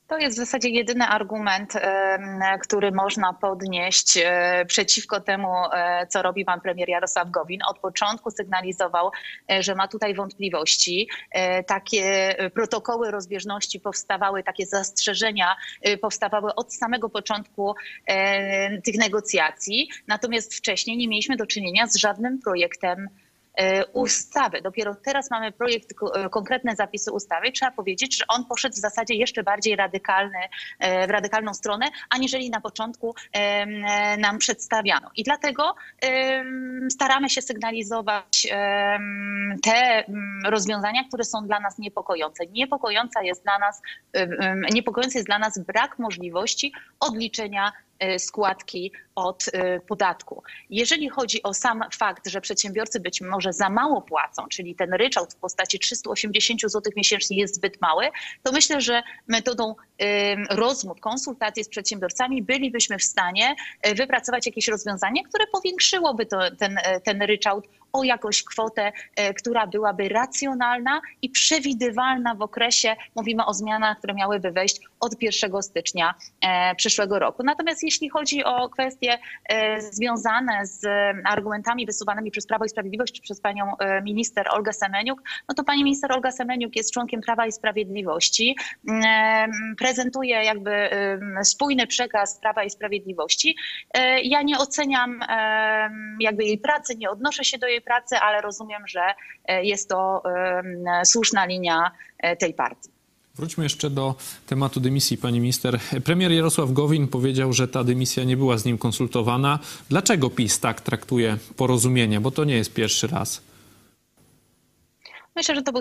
To jest w zasadzie jedyny argument, który można podnieść przeciwko temu, co robi pan premier Jarosław Gowin. Od początku sygnalizował, że ma tutaj wątpliwości. Takie protokoły rozbieżności powstawały, takie zastrzeżenia powstawały od samego początku tych negocjacji. Natomiast wcześniej nie mieliśmy do czynienia z żadnym projektem ustawy. Dopiero teraz mamy projekt, konkretne zapisy ustawy i trzeba powiedzieć, że on poszedł w zasadzie jeszcze bardziej w radykalną stronę, aniżeli na początku nam przedstawiano. I dlatego staramy się sygnalizować te rozwiązania, które są dla nas niepokojące. Niepokojący jest dla nas brak możliwości odliczenia składki od podatku. Jeżeli chodzi o sam fakt, że przedsiębiorcy być może za mało płacą, czyli ten ryczałt w postaci 380 zł miesięcznie jest zbyt mały, to myślę, że metodą rozmów, konsultacji z przedsiębiorcami bylibyśmy w stanie wypracować jakieś rozwiązanie, które powiększyłoby ten ryczałt o jakąś kwotę, która byłaby racjonalna i przewidywalna w okresie. Mówimy o zmianach, które miałyby wejść od 1 stycznia przyszłego roku. Natomiast jeśli chodzi o kwestie związane z argumentami wysuwanymi przez Prawo i Sprawiedliwość czy przez panią minister Olgę Semeniuk, no to pani minister Olga Semeniuk jest członkiem Prawa i Sprawiedliwości, prezentuje jakby spójny przekaz Prawa i Sprawiedliwości. Ja nie oceniam jakby jej pracy, nie odnoszę się do jej pracy, ale rozumiem, że jest to słuszna linia tej partii. Wróćmy jeszcze do tematu dymisji, pani minister. Premier Jarosław Gowin powiedział, że ta dymisja nie była z nim konsultowana. Dlaczego PiS tak traktuje porozumienie? Bo to nie jest pierwszy raz. Myślę, że to był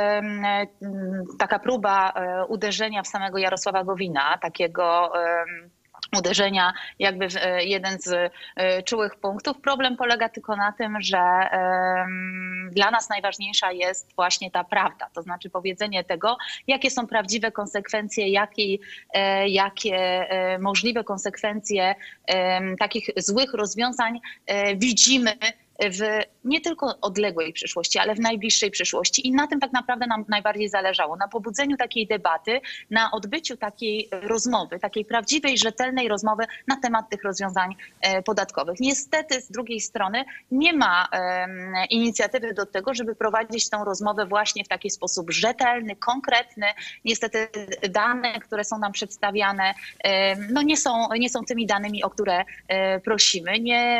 taka próba uderzenia w samego Jarosława Gowina, takiego uderzenia jakby w jeden z czułych punktów. Problem polega tylko na tym, że dla nas najważniejsza jest właśnie ta prawda, to znaczy powiedzenie tego, jakie są prawdziwe konsekwencje, jakie możliwe konsekwencje takich złych rozwiązań widzimy w nie tylko odległej przyszłości, ale w najbliższej przyszłości. I na tym tak naprawdę nam najbardziej zależało. Na pobudzeniu takiej debaty, na odbyciu takiej rozmowy, takiej prawdziwej, rzetelnej rozmowy na temat tych rozwiązań podatkowych. Niestety z drugiej strony nie ma inicjatywy do tego, żeby prowadzić tę rozmowę właśnie w taki sposób rzetelny, konkretny. Niestety dane, które są nam przedstawiane, no nie są tymi danymi, o które prosimy.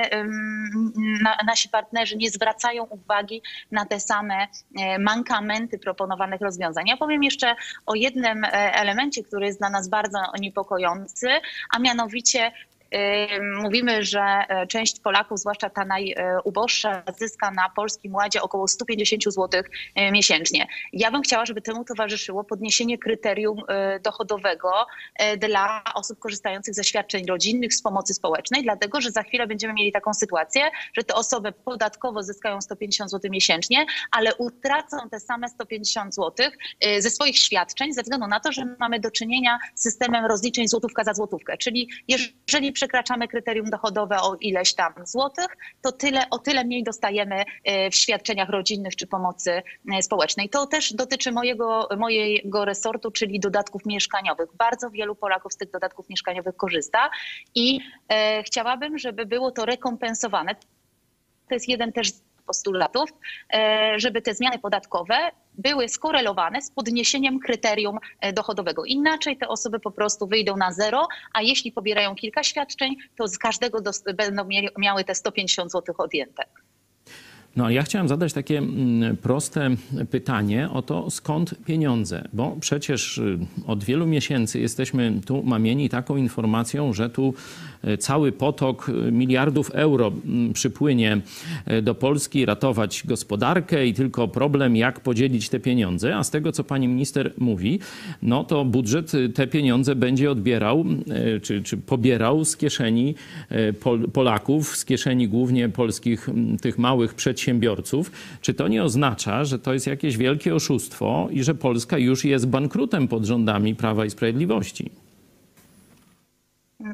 Nasi partnerzy nie zwracają uwagi na te same mankamenty proponowanych rozwiązań. Ja powiem jeszcze o jednym elemencie, który jest dla nas bardzo niepokojący, a mianowicie mówimy, że część Polaków, zwłaszcza ta najuboższa, zyska na Polskim Ładzie około 150 zł miesięcznie. Ja bym chciała, żeby temu towarzyszyło podniesienie kryterium dochodowego dla osób korzystających ze świadczeń rodzinnych, z pomocy społecznej, dlatego że za chwilę będziemy mieli taką sytuację, że te osoby podatkowo zyskają 150 zł miesięcznie, ale utracą te same 150 zł ze swoich świadczeń ze względu na to, że mamy do czynienia z systemem rozliczeń złotówka za złotówkę. Czyli jeżeli przekraczamy kryterium dochodowe o ileś tam złotych, to o tyle mniej dostajemy w świadczeniach rodzinnych czy pomocy społecznej. To też dotyczy mojego resortu, czyli dodatków mieszkaniowych. Bardzo wielu Polaków z tych dodatków mieszkaniowych korzysta i chciałabym, żeby było to rekompensowane. To jest jeden też z postulatów, żeby te zmiany podatkowe były skorelowane z podniesieniem kryterium dochodowego. Inaczej te osoby po prostu wyjdą na zero, a jeśli pobierają kilka świadczeń, to z każdego będą miały te 150 zł odjęte. No, ja chciałem zadać takie proste pytanie o to, skąd pieniądze, bo przecież od wielu miesięcy jesteśmy tu mamieni taką informacją, że tu cały potok miliardów euro przypłynie do Polski, ratować gospodarkę i tylko problem, jak podzielić te pieniądze. A z tego, co pani minister mówi, no to budżet te pieniądze będzie odbierał, czy pobierał z kieszeni Polaków, z kieszeni głównie polskich tych małych przedsiębiorców. Czy to nie oznacza, że to jest jakieś wielkie oszustwo i że Polska już jest bankrutem pod rządami Prawa i Sprawiedliwości?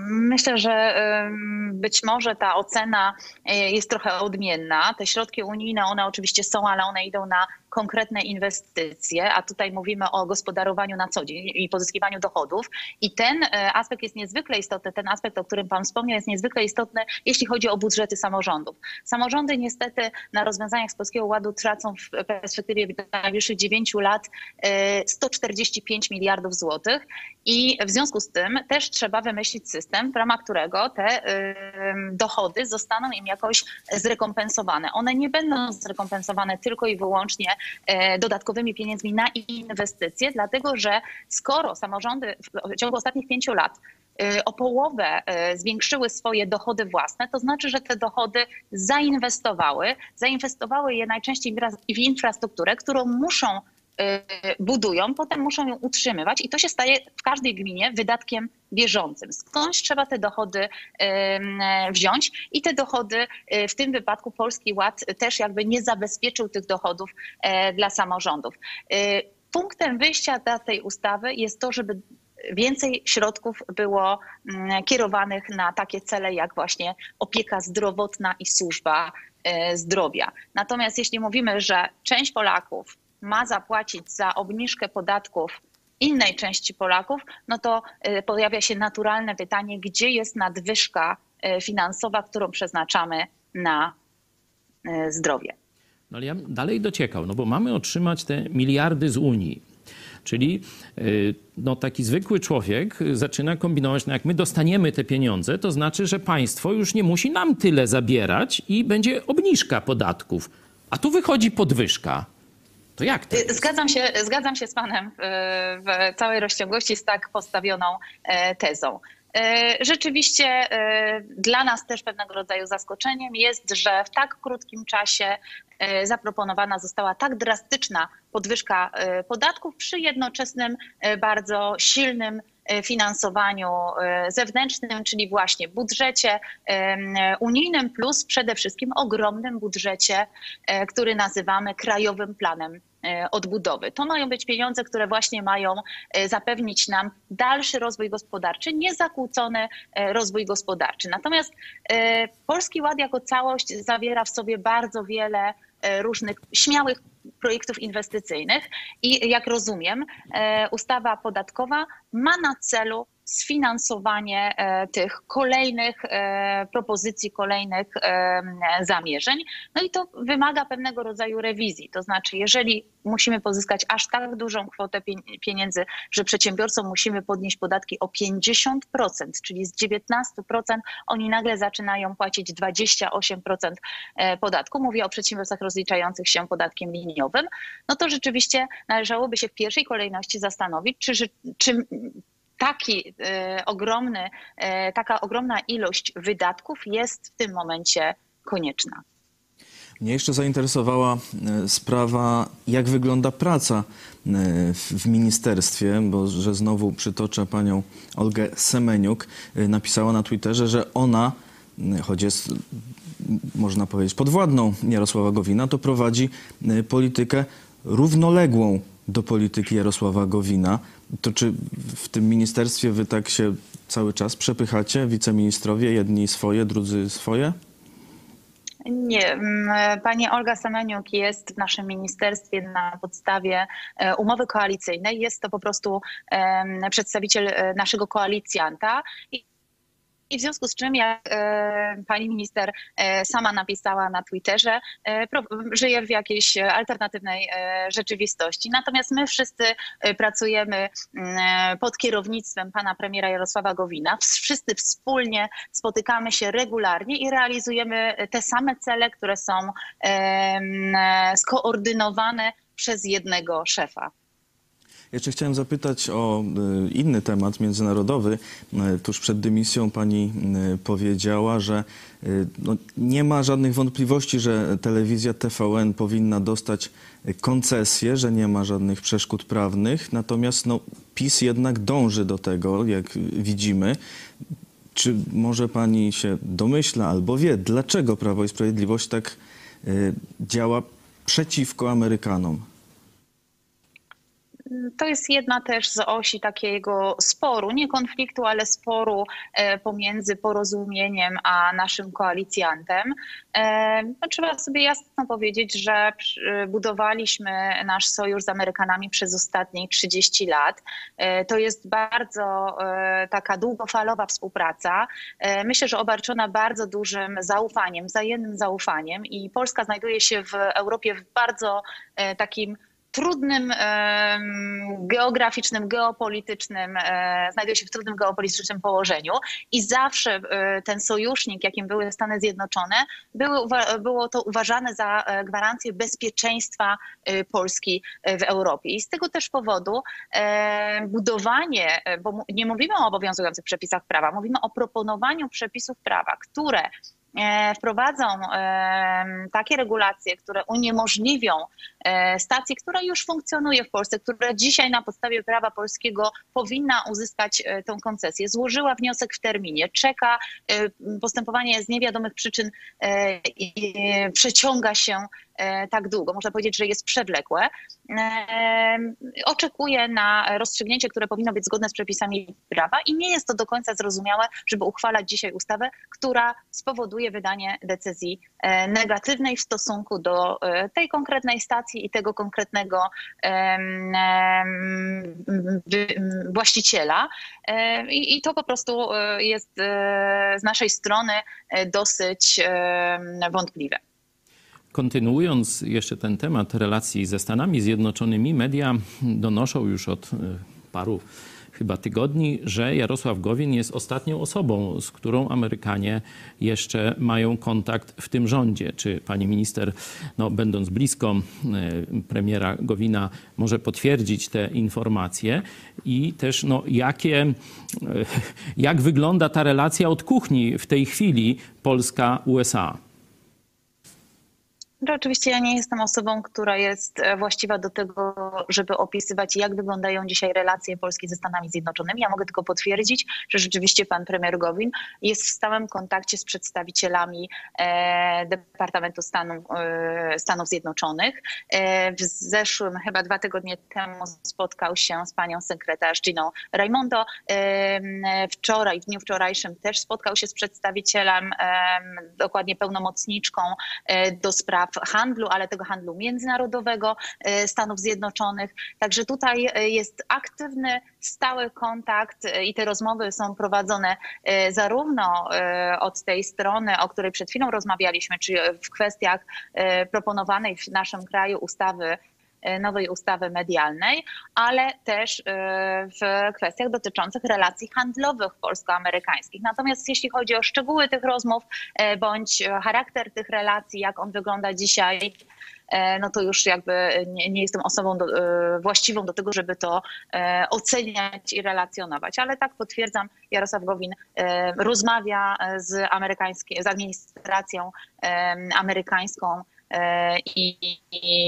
Myślę, że być może ta ocena jest trochę odmienna. Te środki unijne, one oczywiście są, ale one idą na konkretne inwestycje, a tutaj mówimy o gospodarowaniu na co dzień i pozyskiwaniu dochodów. I ten aspekt jest niezwykle istotny, ten aspekt, o którym pan wspomniał, jest niezwykle istotny, jeśli chodzi o budżety samorządów. Samorządy niestety na rozwiązaniach z Polskiego Ładu tracą w perspektywie najbliższych 9 lat 145 miliardów złotych i w związku z tym też trzeba wymyślić system, w ramach którego te dochody zostaną im jakoś zrekompensowane. One nie będą zrekompensowane tylko i wyłącznie dodatkowymi pieniędzmi na inwestycje, dlatego że skoro samorządy w ciągu ostatnich 5 lat o połowę zwiększyły swoje dochody własne, to znaczy, że te dochody zainwestowały je najczęściej w infrastrukturę, którą budują, potem muszą ją utrzymywać i to się staje w każdej gminie wydatkiem bieżącym. Skądś trzeba te dochody wziąć i te dochody, w tym wypadku Polski Ład też jakby nie zabezpieczył tych dochodów dla samorządów. Punktem wyjścia dla tej ustawy jest to, żeby więcej środków było kierowanych na takie cele jak właśnie opieka zdrowotna i służba zdrowia. Natomiast jeśli mówimy, że część Polaków ma zapłacić za obniżkę podatków innej części Polaków, no to pojawia się naturalne pytanie, gdzie jest nadwyżka finansowa, którą przeznaczamy na zdrowie. No ale ja dalej dociekał, no bo mamy otrzymać te miliardy z Unii. Czyli no, taki zwykły człowiek zaczyna kombinować, no jak my dostaniemy te pieniądze, to znaczy, że państwo już nie musi nam tyle zabierać i będzie obniżka podatków. A tu wychodzi podwyżka. To jak to jest? Zgadzam się z panem w całej rozciągłości z tak postawioną tezą. Rzeczywiście dla nas też pewnego rodzaju zaskoczeniem jest, że w tak krótkim czasie zaproponowana została tak drastyczna podwyżka podatków przy jednoczesnym bardzo silnym finansowaniu zewnętrznym, czyli właśnie budżecie unijnym plus przede wszystkim ogromnym budżecie, który nazywamy Krajowym Planem Odbudowy. To mają być pieniądze, które właśnie mają zapewnić nam dalszy rozwój gospodarczy, niezakłócony rozwój gospodarczy. Natomiast Polski Ład jako całość zawiera w sobie bardzo wiele różnych śmiałych projektów inwestycyjnych i jak rozumiem, ustawa podatkowa ma na celu sfinansowanie tych kolejnych propozycji, kolejnych zamierzeń. No i to wymaga pewnego rodzaju rewizji. To znaczy, jeżeli musimy pozyskać aż tak dużą kwotę pieniędzy, że przedsiębiorcom musimy podnieść podatki o 50%, czyli z 19% oni nagle zaczynają płacić 28% podatku. Mówię o przedsiębiorcach rozliczających się podatkiem liniowym. No to rzeczywiście należałoby się w pierwszej kolejności zastanowić, czy taka ogromna ilość wydatków jest w tym momencie konieczna. Mnie jeszcze zainteresowała sprawa, jak wygląda praca w ministerstwie, bo że znowu przytoczę panią Olgę Semeniuk, napisała na Twitterze, że ona, choć jest, można powiedzieć, podwładną Jarosława Gowina, to prowadzi politykę równoległą do polityki Jarosława Gowina. To czy w tym ministerstwie wy tak się cały czas przepychacie, wiceministrowie, jedni swoje, drudzy swoje? Nie. Pani Olga Semeniuk jest w naszym ministerstwie na podstawie umowy koalicyjnej. Jest to po prostu przedstawiciel naszego koalicjanta. I w związku z czym, jak pani minister sama napisała na Twitterze, żyje w jakiejś alternatywnej rzeczywistości. Natomiast my wszyscy pracujemy pod kierownictwem pana premiera Jarosława Gowina. Wszyscy wspólnie spotykamy się regularnie i realizujemy te same cele, które są skoordynowane przez jednego szefa. Jeszcze chciałem zapytać o inny temat międzynarodowy. Tuż przed dymisją pani powiedziała, że no, nie ma żadnych wątpliwości, że telewizja TVN powinna dostać koncesję, że nie ma żadnych przeszkód prawnych. Natomiast no, PiS jednak dąży do tego, jak widzimy. Czy może pani się domyśla albo wie, dlaczego Prawo i Sprawiedliwość tak działa przeciwko Amerykanom? To jest jedna też z osi takiego sporu, nie konfliktu, ale sporu pomiędzy Porozumieniem a naszym koalicjantem. No, trzeba sobie jasno powiedzieć, że budowaliśmy nasz sojusz z Amerykanami przez ostatnie 30 lat. To jest bardzo taka długofalowa współpraca. Myślę, że obarczona bardzo dużym zaufaniem, wzajemnym zaufaniem i Polska znajduje się w Europie w bardzo takim trudnym geograficznym, geopolitycznym, znajduje się w trudnym geopolitycznym położeniu i zawsze ten sojusznik, jakim były Stany Zjednoczone, było to uważane za gwarancję bezpieczeństwa Polski w Europie. I z tego też powodu budowanie, bo nie mówimy o obowiązujących przepisach prawa, mówimy o proponowaniu przepisów prawa, które wprowadzą takie regulacje, które uniemożliwią stacji, która już funkcjonuje w Polsce, która dzisiaj na podstawie prawa polskiego powinna uzyskać tę koncesję. Złożyła wniosek w terminie, czeka, postępowanie z niewiadomych przyczyn przeciąga się tak długo, można powiedzieć, że jest przewlekłe. Oczekuje na rozstrzygnięcie, które powinno być zgodne z przepisami prawa i nie jest to do końca zrozumiałe, żeby uchwalać dzisiaj ustawę, która spowoduje wydanie decyzji negatywnej w stosunku do tej konkretnej stacji i tego konkretnego właściciela. I to po prostu jest z naszej strony dosyć wątpliwe. Kontynuując jeszcze ten temat relacji ze Stanami Zjednoczonymi, media donoszą już od paru chyba tygodni, że Jarosław Gowin jest ostatnią osobą, z którą Amerykanie jeszcze mają kontakt w tym rządzie. Czy pani minister, no, będąc blisko premiera Gowina, może potwierdzić te informacje i też no, jak wygląda ta relacja od kuchni w tej chwili Polska-USA? To oczywiście ja nie jestem osobą, która jest właściwa do tego, żeby opisywać, jak wyglądają dzisiaj relacje Polski ze Stanami Zjednoczonymi. Ja mogę tylko potwierdzić, że rzeczywiście pan premier Gowin jest w stałym kontakcie z przedstawicielami Departamentu Stanów Zjednoczonych. W zeszłym, chyba 2 tygodnie temu spotkał się z panią sekretarz Giną Raimondo. Wczoraj, w dniu wczorajszym też spotkał się z przedstawicielem, dokładnie pełnomocniczką do spraw handlu, ale tego handlu międzynarodowego Stanów Zjednoczonych. Także tutaj jest aktywny, stały kontakt i te rozmowy są prowadzone zarówno od tej strony, o której przed chwilą rozmawialiśmy, czyli w kwestiach proponowanej w naszym kraju nowej ustawy medialnej, ale też w kwestiach dotyczących relacji handlowych polsko-amerykańskich. Natomiast jeśli chodzi o szczegóły tych rozmów bądź charakter tych relacji, jak on wygląda dzisiaj, no to już jakby nie jestem osobą właściwą do tego, żeby to oceniać i relacjonować. Ale tak potwierdzam, Jarosław Gowin rozmawia z administracją amerykańską i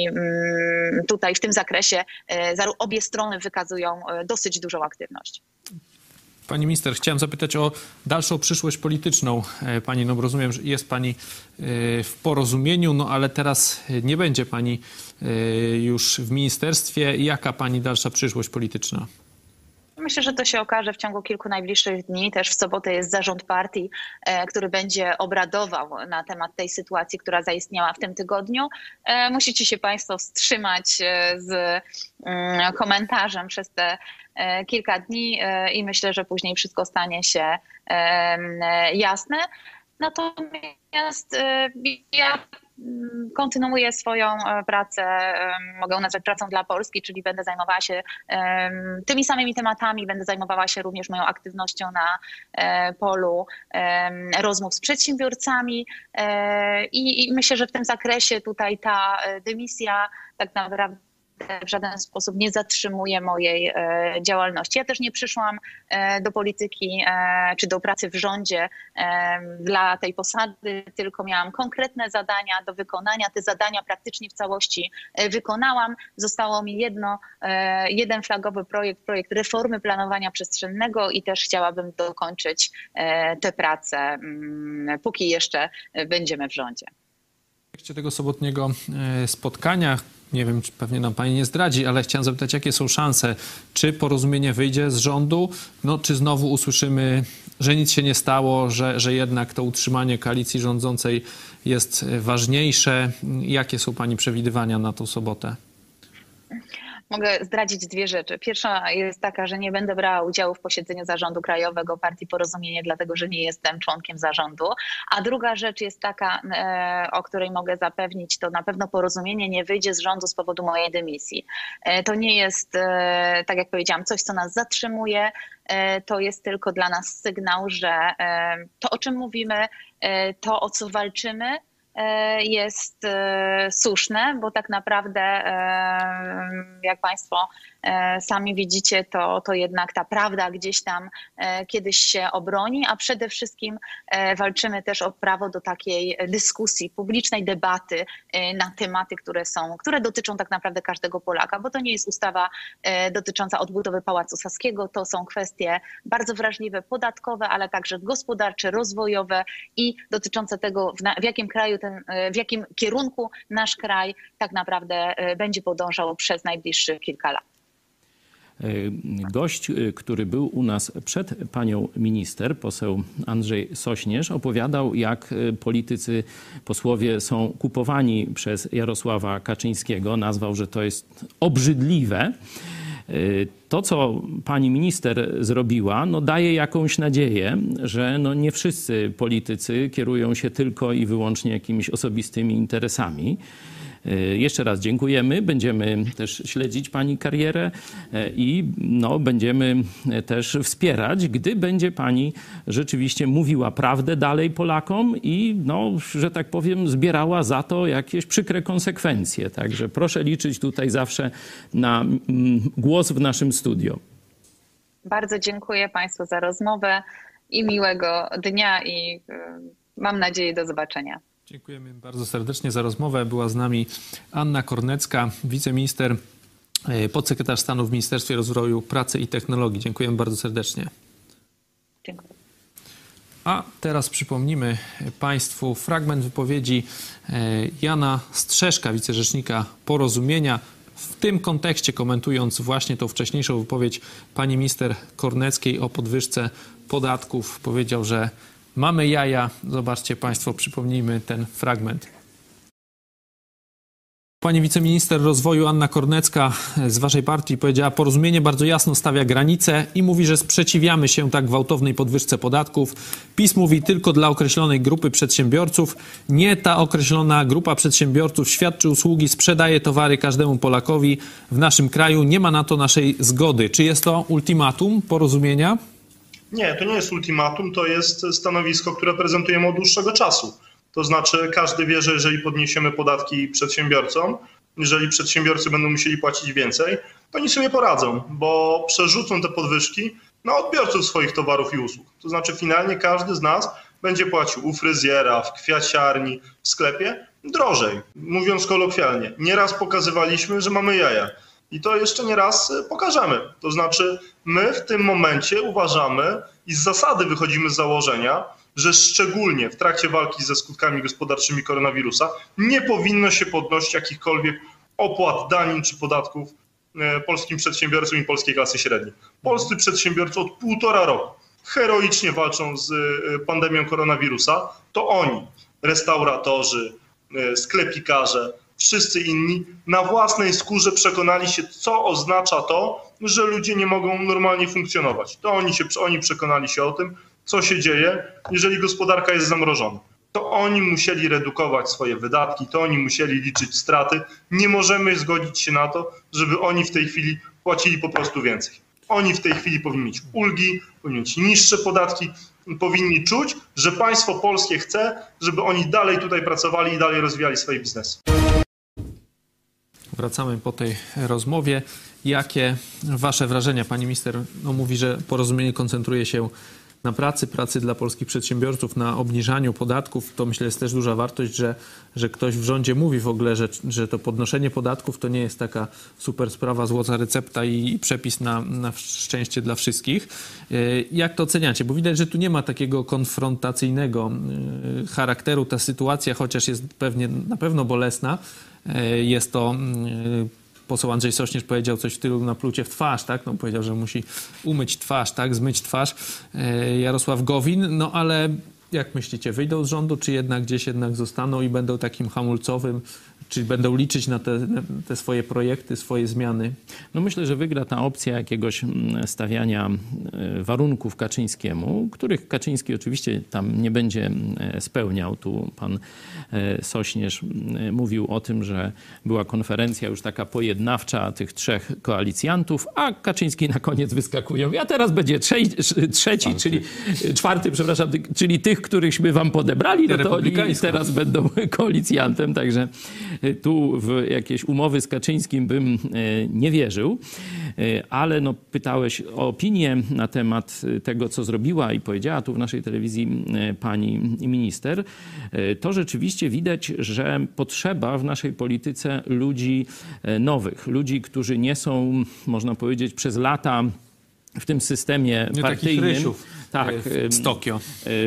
tutaj w tym zakresie obie strony wykazują dosyć dużą aktywność. Pani minister, chciałem zapytać o dalszą przyszłość polityczną pani. No rozumiem, że jest pani w Porozumieniu, no ale teraz nie będzie pani już w ministerstwie. Jaka pani dalsza przyszłość polityczna? Myślę, że to się okaże w ciągu kilku najbliższych dni. Też w sobotę jest zarząd partii, który będzie obradował na temat tej sytuacji, która zaistniała w tym tygodniu. Musicie się państwo wstrzymać z komentarzem przez te kilka dni i myślę, że później wszystko stanie się jasne. Natomiast ja kontynuuję swoją pracę, mogę ją nazwać pracą dla Polski, czyli będę zajmowała się tymi samymi tematami, będę zajmowała się również moją aktywnością na polu rozmów z przedsiębiorcami i myślę, że w tym zakresie tutaj ta dymisja tak naprawdę w żaden sposób nie zatrzymuje mojej działalności. Ja też nie przyszłam do polityki czy do pracy w rządzie dla tej posady, tylko miałam konkretne zadania do wykonania. Te zadania praktycznie w całości wykonałam. Zostało mi jeden flagowy projekt reformy planowania przestrzennego i też chciałabym dokończyć tę pracę, póki jeszcze będziemy w rządzie. W kontekście tego sobotniego spotkania Nie wiem, czy pewnie nam pani nie zdradzi, ale chciałem zapytać, jakie są szanse? Czy porozumienie wyjdzie z rządu? No, czy znowu usłyszymy, że nic się nie stało, że jednak to utrzymanie koalicji rządzącej jest ważniejsze? Jakie są pani przewidywania na tą sobotę? Mogę zdradzić dwie rzeczy. Pierwsza jest taka, że nie będę brała udziału w posiedzeniu Zarządu Krajowego Partii Porozumienie, dlatego że nie jestem członkiem zarządu. A druga rzecz jest taka, o której mogę zapewnić, to na pewno Porozumienie nie wyjdzie z rządu z powodu mojej dymisji. To nie jest, tak jak powiedziałam, coś, co nas zatrzymuje. To jest tylko dla nas sygnał, że to, o czym mówimy, to, o co walczymy, jest słuszne, bo tak naprawdę, jak Państwo sami widzicie, to jednak ta prawda gdzieś tam kiedyś się obroni, a przede wszystkim walczymy też o prawo do takiej dyskusji, publicznej debaty na tematy, które dotyczą tak naprawdę każdego Polaka, bo to nie jest ustawa dotycząca odbudowy Pałacu Saskiego, to są kwestie bardzo wrażliwe, podatkowe, ale także gospodarcze, rozwojowe i dotyczące tego, w jakim kierunku nasz kraj tak naprawdę będzie podążał przez najbliższych kilka lat. Gość, który był u nas przed panią minister, poseł Andrzej Sośnierz, opowiadał, jak politycy, posłowie są kupowani przez Jarosława Kaczyńskiego. Nazwał, że to jest obrzydliwe. To, co pani minister zrobiła, no daje jakąś nadzieję, że no nie wszyscy politycy kierują się tylko i wyłącznie jakimiś osobistymi interesami. Jeszcze raz dziękujemy. Będziemy też śledzić pani karierę i no, będziemy też wspierać, gdy będzie pani rzeczywiście mówiła prawdę dalej Polakom i, no, że tak powiem, zbierała za to jakieś przykre konsekwencje. Także proszę liczyć tutaj zawsze na głos w naszym studio. Bardzo dziękuję Państwu za rozmowę i miłego dnia i mam nadzieję do zobaczenia. Dziękujemy bardzo serdecznie za rozmowę. Była z nami Anna Kornecka, wiceminister, podsekretarz stanu w Ministerstwie Rozwoju, Pracy i Technologii. Dziękujemy bardzo serdecznie. Dziękuję. A teraz przypomnimy Państwu fragment wypowiedzi Jana Strzeszka, wicerzecznika Porozumienia. W tym kontekście, komentując właśnie tą wcześniejszą wypowiedź pani minister Korneckiej o podwyżce podatków, powiedział, że mamy jaja. Zobaczcie Państwo, przypomnijmy ten fragment. Pani wiceminister rozwoju Anna Kornecka z waszej partii powiedziała, Porozumienie bardzo jasno stawia granice i mówi, że sprzeciwiamy się tak gwałtownej podwyżce podatków. PiS mówi tylko dla określonej grupy przedsiębiorców. Nie ta określona grupa przedsiębiorców świadczy usługi, sprzedaje towary każdemu Polakowi w naszym kraju. Nie ma na to naszej zgody. Czy jest to ultimatum Porozumienia? Nie, to nie jest ultimatum, to jest stanowisko, które prezentujemy od dłuższego czasu. To znaczy każdy wie, że jeżeli podniesiemy podatki przedsiębiorcom, jeżeli przedsiębiorcy będą musieli płacić więcej, to oni sobie poradzą, bo przerzucą te podwyżki na odbiorców swoich towarów i usług. To znaczy finalnie każdy z nas będzie płacił u fryzjera, w kwiaciarni, w sklepie drożej, mówiąc kolokwialnie. Nieraz pokazywaliśmy, że mamy jaja. I to jeszcze nie raz pokażemy. To znaczy my w tym momencie uważamy i z zasady wychodzimy z założenia, że szczególnie w trakcie walki ze skutkami gospodarczymi koronawirusa nie powinno się podnosić jakichkolwiek opłat, danin czy podatków polskim przedsiębiorcom i polskiej klasy średniej. Polscy przedsiębiorcy od 1,5 roku heroicznie walczą z pandemią koronawirusa. To oni, restauratorzy, sklepikarze, wszyscy inni na własnej skórze przekonali się, co oznacza to, że ludzie nie mogą normalnie funkcjonować. To oni przekonali się o tym, co się dzieje, jeżeli gospodarka jest zamrożona. To oni musieli redukować swoje wydatki, to oni musieli liczyć straty. Nie możemy zgodzić się na to, żeby oni w tej chwili płacili po prostu więcej. Oni w tej chwili powinni mieć ulgi, powinni mieć niższe podatki, powinni czuć, że państwo polskie chce, żeby oni dalej tutaj pracowali i dalej rozwijali swoje biznesy. Wracamy po tej rozmowie. Jakie wasze wrażenia? Pani minister mówi, że Porozumienie koncentruje się na pracy dla polskich przedsiębiorców, na obniżaniu podatków, to myślę jest też duża wartość, że ktoś w rządzie mówi w ogóle, że to podnoszenie podatków to nie jest taka super sprawa, złota recepta i przepis na szczęście dla wszystkich. Jak to oceniacie? Bo widać, że tu nie ma takiego konfrontacyjnego charakteru. Ta sytuacja, chociaż jest na pewno bolesna, jest to... Poseł Andrzej Sośnierz powiedział coś w stylu na plucie w twarz, tak? No, powiedział, że musi umyć twarz, tak? Zmyć twarz. Jarosław Gowin, no ale jak myślicie, wyjdą z rządu, czy jednak gdzieś zostaną i będą takim hamulcowym, czy będą liczyć na te swoje projekty, swoje zmiany? No myślę, że wygra ta opcja jakiegoś stawiania warunków Kaczyńskiemu, których Kaczyński oczywiście tam nie będzie spełniał. Tu pan Sośnierz mówił o tym, że była konferencja już taka pojednawcza tych trzech koalicjantów, a Kaczyński na koniec wyskakują. A teraz będzie trzeci, czyli czwarty, przepraszam, czyli tych, którychśmy wam podebrali, no to oni teraz będą koalicjantem, także tu w jakieś umowy z Kaczyńskim bym nie wierzył, ale no, pytałeś o opinię na temat tego, co zrobiła i powiedziała tu w naszej telewizji pani minister. To rzeczywiście widać, że potrzeba w naszej polityce ludzi nowych, ludzi, którzy nie są, można powiedzieć, przez lata w tym systemie partyjnym. Tak, z Tokio.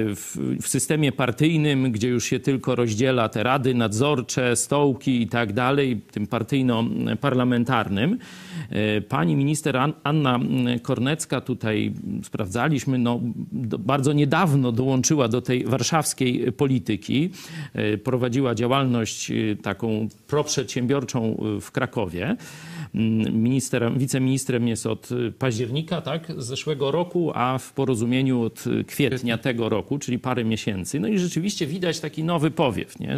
W systemie partyjnym, gdzie już się tylko rozdziela te rady nadzorcze, stołki i tak dalej, tym partyjno-parlamentarnym. Pani minister Anna Kornecka, tutaj sprawdzaliśmy, no, bardzo niedawno dołączyła do tej warszawskiej polityki. Prowadziła taką proprzedsiębiorczą w Krakowie. Wiceministrem jest od października, tak, z zeszłego roku, a w Porozumieniu od kwietnia tego roku, czyli parę miesięcy. No i rzeczywiście widać taki nowy powiew, nie?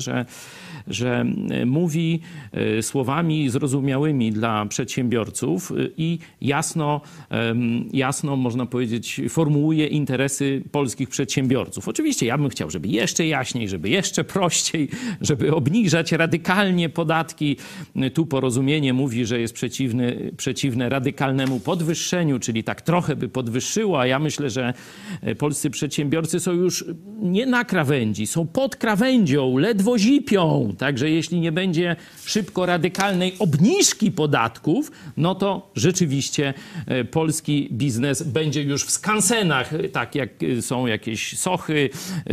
Że mówi słowami zrozumiałymi dla przedsiębiorców i jasno, można powiedzieć, formułuje interesy polskich przedsiębiorców. Oczywiście ja bym chciał, żeby jeszcze jaśniej, żeby jeszcze prościej, żeby obniżać radykalnie podatki. Tu Porozumienie mówi, że jest przeciwne radykalnemu podwyższeniu, czyli tak trochę by podwyższyło, a ja myślę, że polscy przedsiębiorcy są już nie na krawędzi, są pod krawędzią, ledwo zipią. Także jeśli nie będzie szybko radykalnej obniżki podatków, no to rzeczywiście polski biznes będzie już w skansenach, tak jak są jakieś Sochy,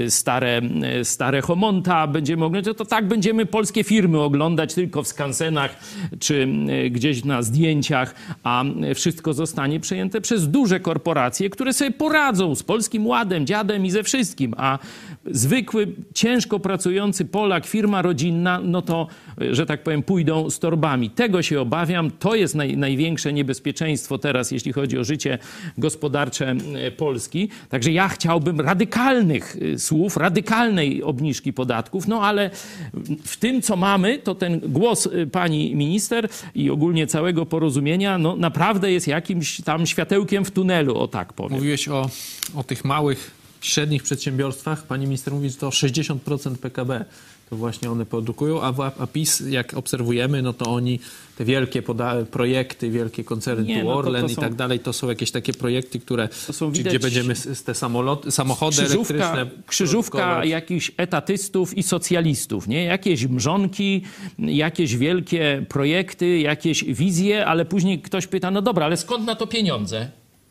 stare Homonta, będziemy oglądać, to tak będziemy polskie firmy oglądać tylko w skansenach, czy gdzieś na zdjęciach, a wszystko zostanie przejęte przez duże korporacje, które sobie poradzą z Polskim Ładem, dziadem i ze wszystkim, a zwykły, ciężko pracujący Polak, firma rodzinna, no to, że tak powiem, pójdą z torbami. Tego się obawiam. To jest największe niebezpieczeństwo teraz, jeśli chodzi o życie gospodarcze Polski. Także ja chciałbym radykalnych słów, radykalnej obniżki podatków, no ale w tym, co mamy, to ten głos pani minister i ogólnie całego Porozumienia, no naprawdę jest jakimś tam światełkiem w tunelu, o tak powiem. Mówiłeś o tych małych, średnich przedsiębiorstwach. Pani minister mówi, że to 60% PKB. To właśnie one produkują, a PiS, jak obserwujemy, no to oni, te wielkie projekty, wielkie koncerny, Orlen i tak dalej, to są jakieś takie projekty, które, gdzie będziemy te samochody elektryczne... Krzyżówka jakichś etatystów i socjalistów, nie? Jakieś mrzonki, jakieś wielkie projekty, jakieś wizje, ale później ktoś pyta, no dobra, ale skąd na to pieniądze?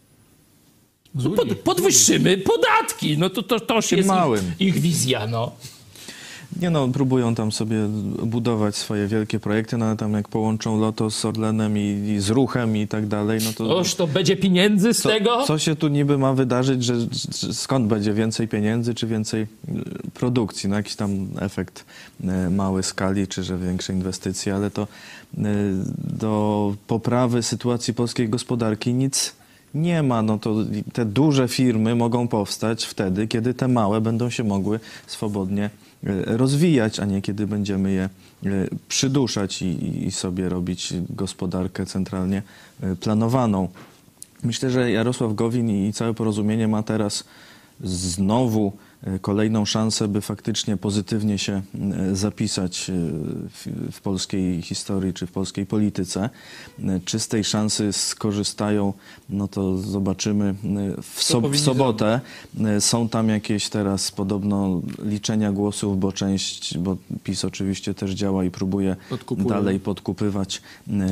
Podwyższymy podatki, no to jest ich wizja, no. Nie no, próbują tam sobie budować swoje wielkie projekty, no ale tam jak połączą Lotos z Orlenem i z Ruchem i tak dalej, no to... Oż to będzie pieniędzy z tego? Co się tu niby ma wydarzyć, że skąd będzie więcej pieniędzy, czy więcej produkcji? No jakiś tam efekt małej skali, czy że większe inwestycje, ale to do poprawy sytuacji polskiej gospodarki nic nie ma. No to te duże firmy mogą powstać wtedy, kiedy te małe będą się mogły swobodnie rozwijać, a nie kiedy będziemy je przyduszać i sobie robić gospodarkę centralnie planowaną. Myślę, że Jarosław Gowin i całe Porozumienie ma teraz znowu kolejną szansę, by faktycznie pozytywnie się zapisać w polskiej historii czy w polskiej polityce. Czy z tej szansy skorzystają, no to zobaczymy w sobotę. Są tam jakieś teraz podobno liczenia głosów, bo PiS oczywiście też działa i próbuje dalej podkupywać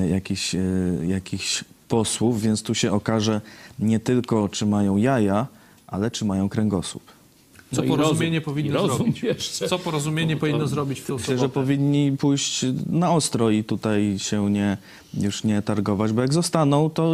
jakichś posłów, więc tu się okaże nie tylko, czy mają jaja, ale czy mają kręgosłup. Co porozumienie powinno zrobić? Co porozumienie powinno zrobić w tą sobotę? Myślę, że powinni pójść na ostro i tutaj się już nie targować, bo jak zostaną, to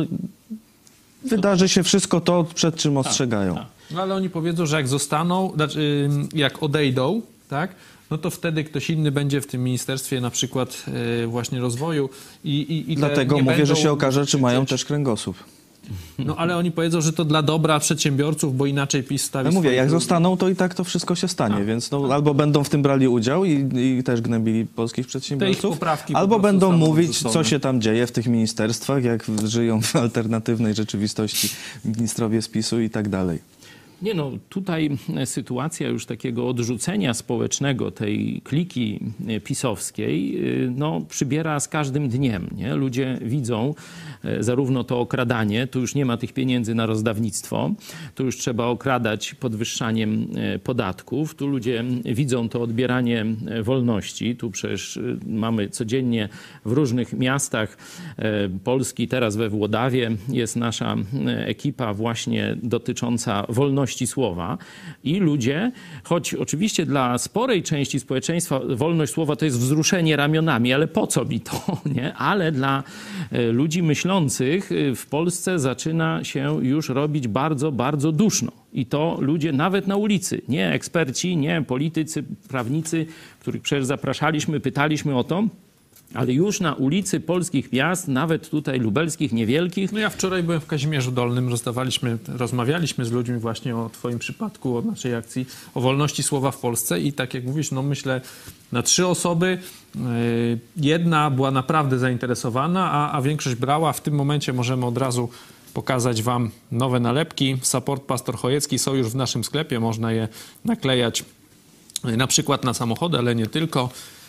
wydarzy się wszystko to, przed czym ostrzegają. No ale oni powiedzą, że jak zostaną, znaczy jak odejdą, tak, no to wtedy ktoś inny będzie w tym ministerstwie, na przykład właśnie rozwoju. I dlatego mówię, że się okaże, czy mają też kręgosłup. No ale oni powiedzą, że to dla dobra przedsiębiorców, bo inaczej PiS stawi... Ja mówię, jak zostaną, to i tak to wszystko się stanie, więc albo będą w tym brali udział i też gnębili polskich przedsiębiorców, albo będą mówić, co się tam dzieje w tych ministerstwach, jak żyją w alternatywnej rzeczywistości ministrowie z PiS-u i tak dalej. Nie no, tutaj sytuacja już takiego odrzucenia społecznego tej kliki pisowskiej no, przybiera z każdym dniem. Nie? Ludzie widzą zarówno to okradanie, tu już nie ma tych pieniędzy na rozdawnictwo, tu już trzeba okradać podwyższaniem podatków, tu ludzie widzą to odbieranie wolności, tu przecież mamy codziennie w różnych miastach Polski, teraz we Włodawie jest nasza ekipa właśnie dotycząca wolności słowa i ludzie, choć oczywiście dla sporej części społeczeństwa wolność słowa to jest wzruszenie ramionami, ale po co mi to, nie? Ale dla ludzi myślących w Polsce zaczyna się już robić bardzo, bardzo duszno. I to ludzie nawet na ulicy, nie eksperci, nie politycy, prawnicy, których przecież zapraszaliśmy, pytaliśmy o to, ale już na ulicy polskich miast, nawet tutaj lubelskich, niewielkich. No ja wczoraj byłem w Kazimierzu Dolnym, rozmawialiśmy z ludźmi właśnie o twoim przypadku, o naszej akcji, o wolności słowa w Polsce i tak jak mówisz, no myślę, na 3 osoby jedna była naprawdę zainteresowana, a większość brała. W tym momencie możemy od razu pokazać wam nowe nalepki. Support Pastor Chojecki są już w naszym sklepie, można je naklejać na przykład na samochody, ale nie tylko.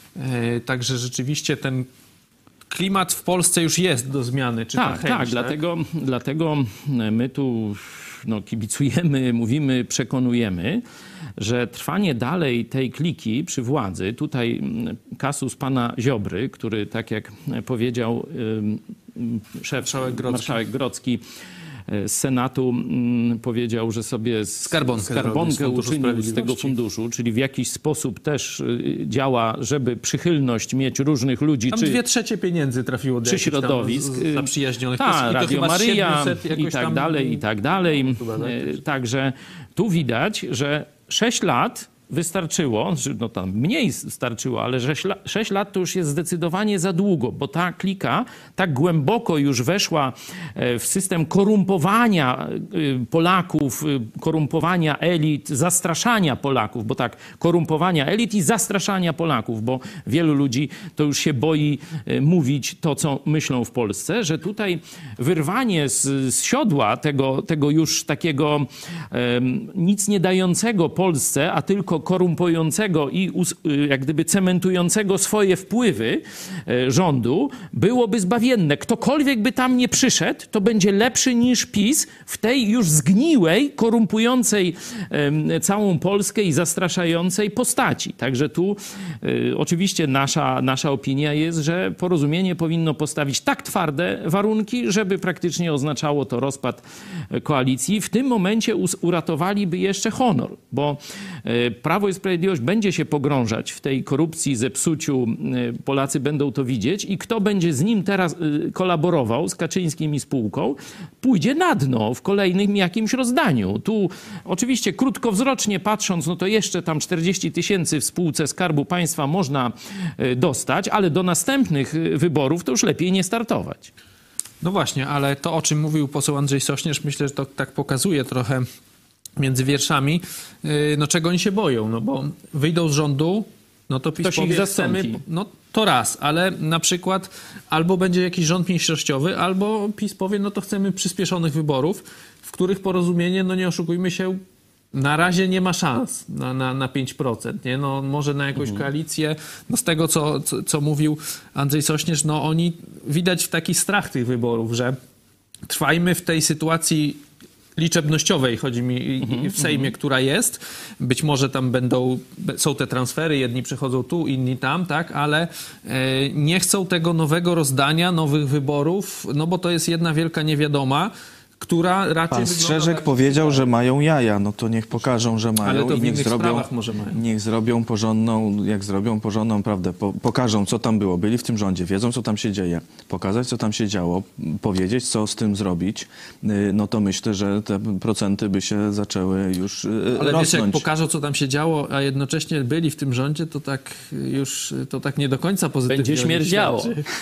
Także rzeczywiście ten klimat w Polsce już jest do zmiany. Czy tak, dlatego my tu kibicujemy, mówimy, przekonujemy, że trwanie dalej tej kliki przy władzy, tutaj kasus pana Ziobry, który tak jak powiedział marszałek Grodzki, z Senatu powiedział, że sobie skarbonkę uczynił z tego funduszu, czyli w jakiś sposób też działa, żeby przychylność mieć różnych ludzi. Tam 2/3 pieniędzy trafiło do środowisk zaprzyjaźnionych. Radio Maryja i tak dalej. Także tu widać, że 6 lat wystarczyło, no tam mniej starczyło, ale że 6 lat to już jest zdecydowanie za długo, bo ta klika tak głęboko już weszła w system korumpowania Polaków, korumpowania elit, zastraszania Polaków, bo tak, korumpowania elit i zastraszania Polaków, bo wielu ludzi to już się boi mówić to, co myślą w Polsce, że tutaj wyrwanie z siodła tego już takiego nic nie dającego Polsce, a tylko korumpującego i jak gdyby cementującego swoje wpływy rządu byłoby zbawienne. Ktokolwiek by tam nie przyszedł, to będzie lepszy niż PiS w tej już zgniłej, korumpującej całą Polskę i zastraszającej postaci. Także tu oczywiście nasza opinia jest, że Porozumienie powinno postawić tak twarde warunki, żeby praktycznie oznaczało to rozpad koalicji. W tym momencie uratowaliby jeszcze honor, bo Prawo i Sprawiedliwość będzie się pogrążać w tej korupcji, zepsuciu. Polacy będą to widzieć i kto będzie z nim teraz kolaborował, z Kaczyńskim i spółką, pójdzie na dno w kolejnym jakimś rozdaniu. Tu oczywiście krótkowzrocznie patrząc, no to jeszcze tam 40 000 w spółce Skarbu Państwa można dostać, ale do następnych wyborów to już lepiej nie startować. No właśnie, ale to, o czym mówił poseł Andrzej Sośnierz, myślę, że to tak pokazuje trochę między wierszami, no czego oni się boją, no bo wyjdą z rządu, no to PiS powie, no to raz, ale na przykład albo będzie jakiś rząd mniejszościowy, albo PiS powie, no to chcemy przyspieszonych wyborów, w których Porozumienie, no nie oszukujmy się, na razie nie ma szans na 5%. Nie? No, może na jakąś koalicję. No, z tego, co mówił Andrzej Sośnierz, no oni widać taki strach tych wyborów, że trwajmy w tej sytuacji liczebnościowej, chodzi mi w Sejmie, która jest. Być może tam są te transfery, jedni przychodzą tu, inni tam, tak, ale nie chcą tego nowego rozdania, nowych wyborów, no bo to jest jedna wielka niewiadoma, która raczej... Pan Strzeżek powiedział, że mają jaja, no to niech pokażą, że mają. Ale to i w innych sprawach może mają. Niech zrobią porządną, jak zrobią porządną prawdę, pokażą, co tam było, byli w tym rządzie, wiedzą, co tam się dzieje, pokazać, co tam się działo, powiedzieć, co z tym zrobić, no to myślę, że te procenty by się zaczęły już ale rosnąć. wiesz, jak pokażą, co tam się działo, a jednocześnie byli w tym rządzie, to tak nie do końca pozytywnie będzie śmierdziało.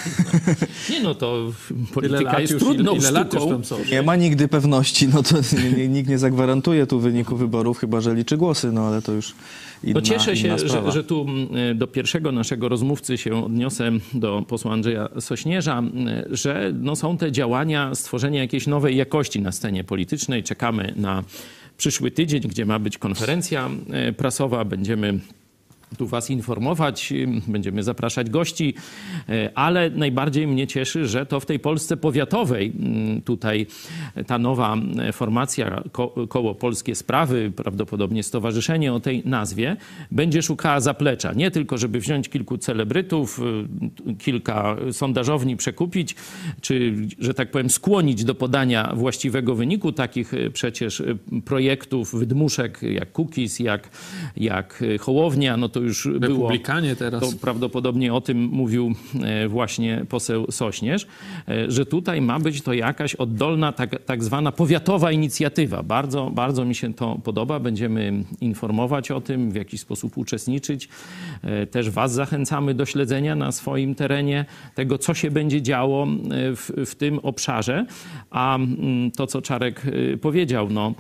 Nie, no to polityka jest trudną sztuką. Nie ma nigdy pewności, no to nikt nie zagwarantuje tu wyniku wyborów, chyba że liczy głosy, no ale to już inna, cieszę się, sprawa. że tu do pierwszego naszego rozmówcy się odniosę, do posła Andrzeja Sośnierza, że no są te działania stworzenia jakiejś nowej jakości na scenie politycznej. Czekamy na przyszły tydzień, gdzie ma być konferencja prasowa. Będziemy tu was informować, będziemy zapraszać gości, ale najbardziej mnie cieszy, że to w tej Polsce powiatowej tutaj ta nowa formacja Koło Polskie Sprawy, prawdopodobnie stowarzyszenie o tej nazwie, będzie szukała zaplecza. Nie tylko, żeby wziąć kilku celebrytów, kilka sondażowni przekupić, czy, że tak powiem, skłonić do podania właściwego wyniku takich przecież projektów, wydmuszek jak Kukiz, jak Hołownia, no to już było. Republikanie teraz. To prawdopodobnie o tym mówił właśnie poseł Sośnierz, że tutaj ma być to jakaś oddolna, tak zwana powiatowa inicjatywa. Bardzo, bardzo mi się to podoba. Będziemy informować o tym, w jaki sposób uczestniczyć. Też was zachęcamy do śledzenia na swoim terenie tego, co się będzie działo w tym obszarze. A to, co Czarek powiedział, no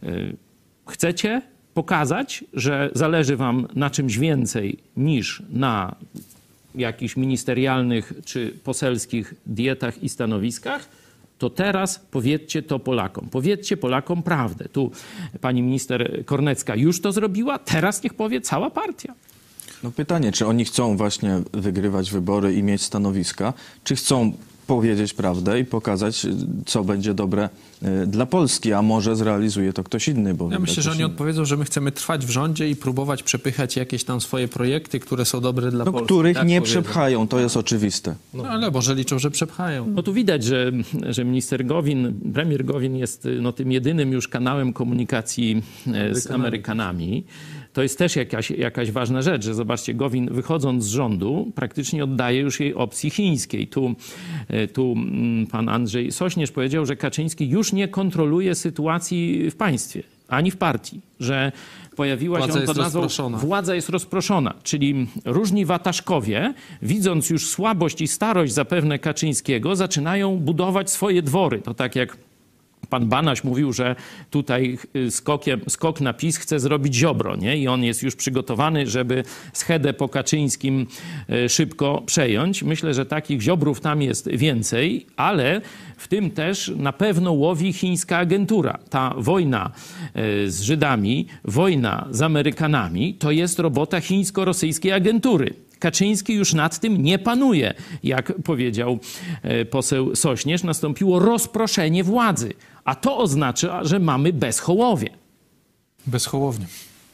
chcecie pokazać, że zależy wam na czymś więcej niż na jakichś ministerialnych czy poselskich dietach i stanowiskach, to teraz powiedzcie to Polakom. Powiedzcie Polakom prawdę. Tu pani minister Kornecka już to zrobiła, teraz niech powie cała partia. No pytanie, czy oni chcą właśnie wygrywać wybory i mieć stanowiska, czy chcą powiedzieć prawdę i pokazać, co będzie dobre dla Polski, a może zrealizuje to ktoś inny. Bo ja myślę, że oni odpowiedzą, że my chcemy trwać w rządzie i próbować przepychać jakieś tam swoje projekty, które są dobre dla Polski. Których tak nie powiedzą. przepchają, to jest oczywiste. No ale może liczą, że przepchają. No tu widać, że minister Gowin, premier Gowin jest no, tym jedynym już kanałem komunikacji z Amerykanami. To jest też jakaś ważna rzecz, że zobaczcie, Gowin wychodząc z rządu praktycznie oddaje już jej opcji chińskiej. Tu pan Andrzej Sośnierz powiedział, że Kaczyński już nie kontroluje sytuacji w państwie, ani w partii, że pojawiła się pod nazwą władza jest rozproszona, czyli różni wataszkowie, widząc już słabość i starość zapewne Kaczyńskiego, zaczynają budować swoje dwory. To tak jak pan Banaś mówił, że tutaj skok na PiS chce zrobić Ziobro, nie? I on jest już przygotowany, żeby schedę po Kaczyńskim szybko przejąć. Myślę, że takich Ziobrów tam jest więcej, ale w tym też na pewno łowi chińska agentura. Ta wojna z Żydami, wojna z Amerykanami, to jest robota chińsko-rosyjskiej agentury. Kaczyński już nad tym nie panuje. Jak powiedział poseł Sośnierz, nastąpiło rozproszenie władzy. A to oznacza, że mamy bezhołowie. Bezhołownie.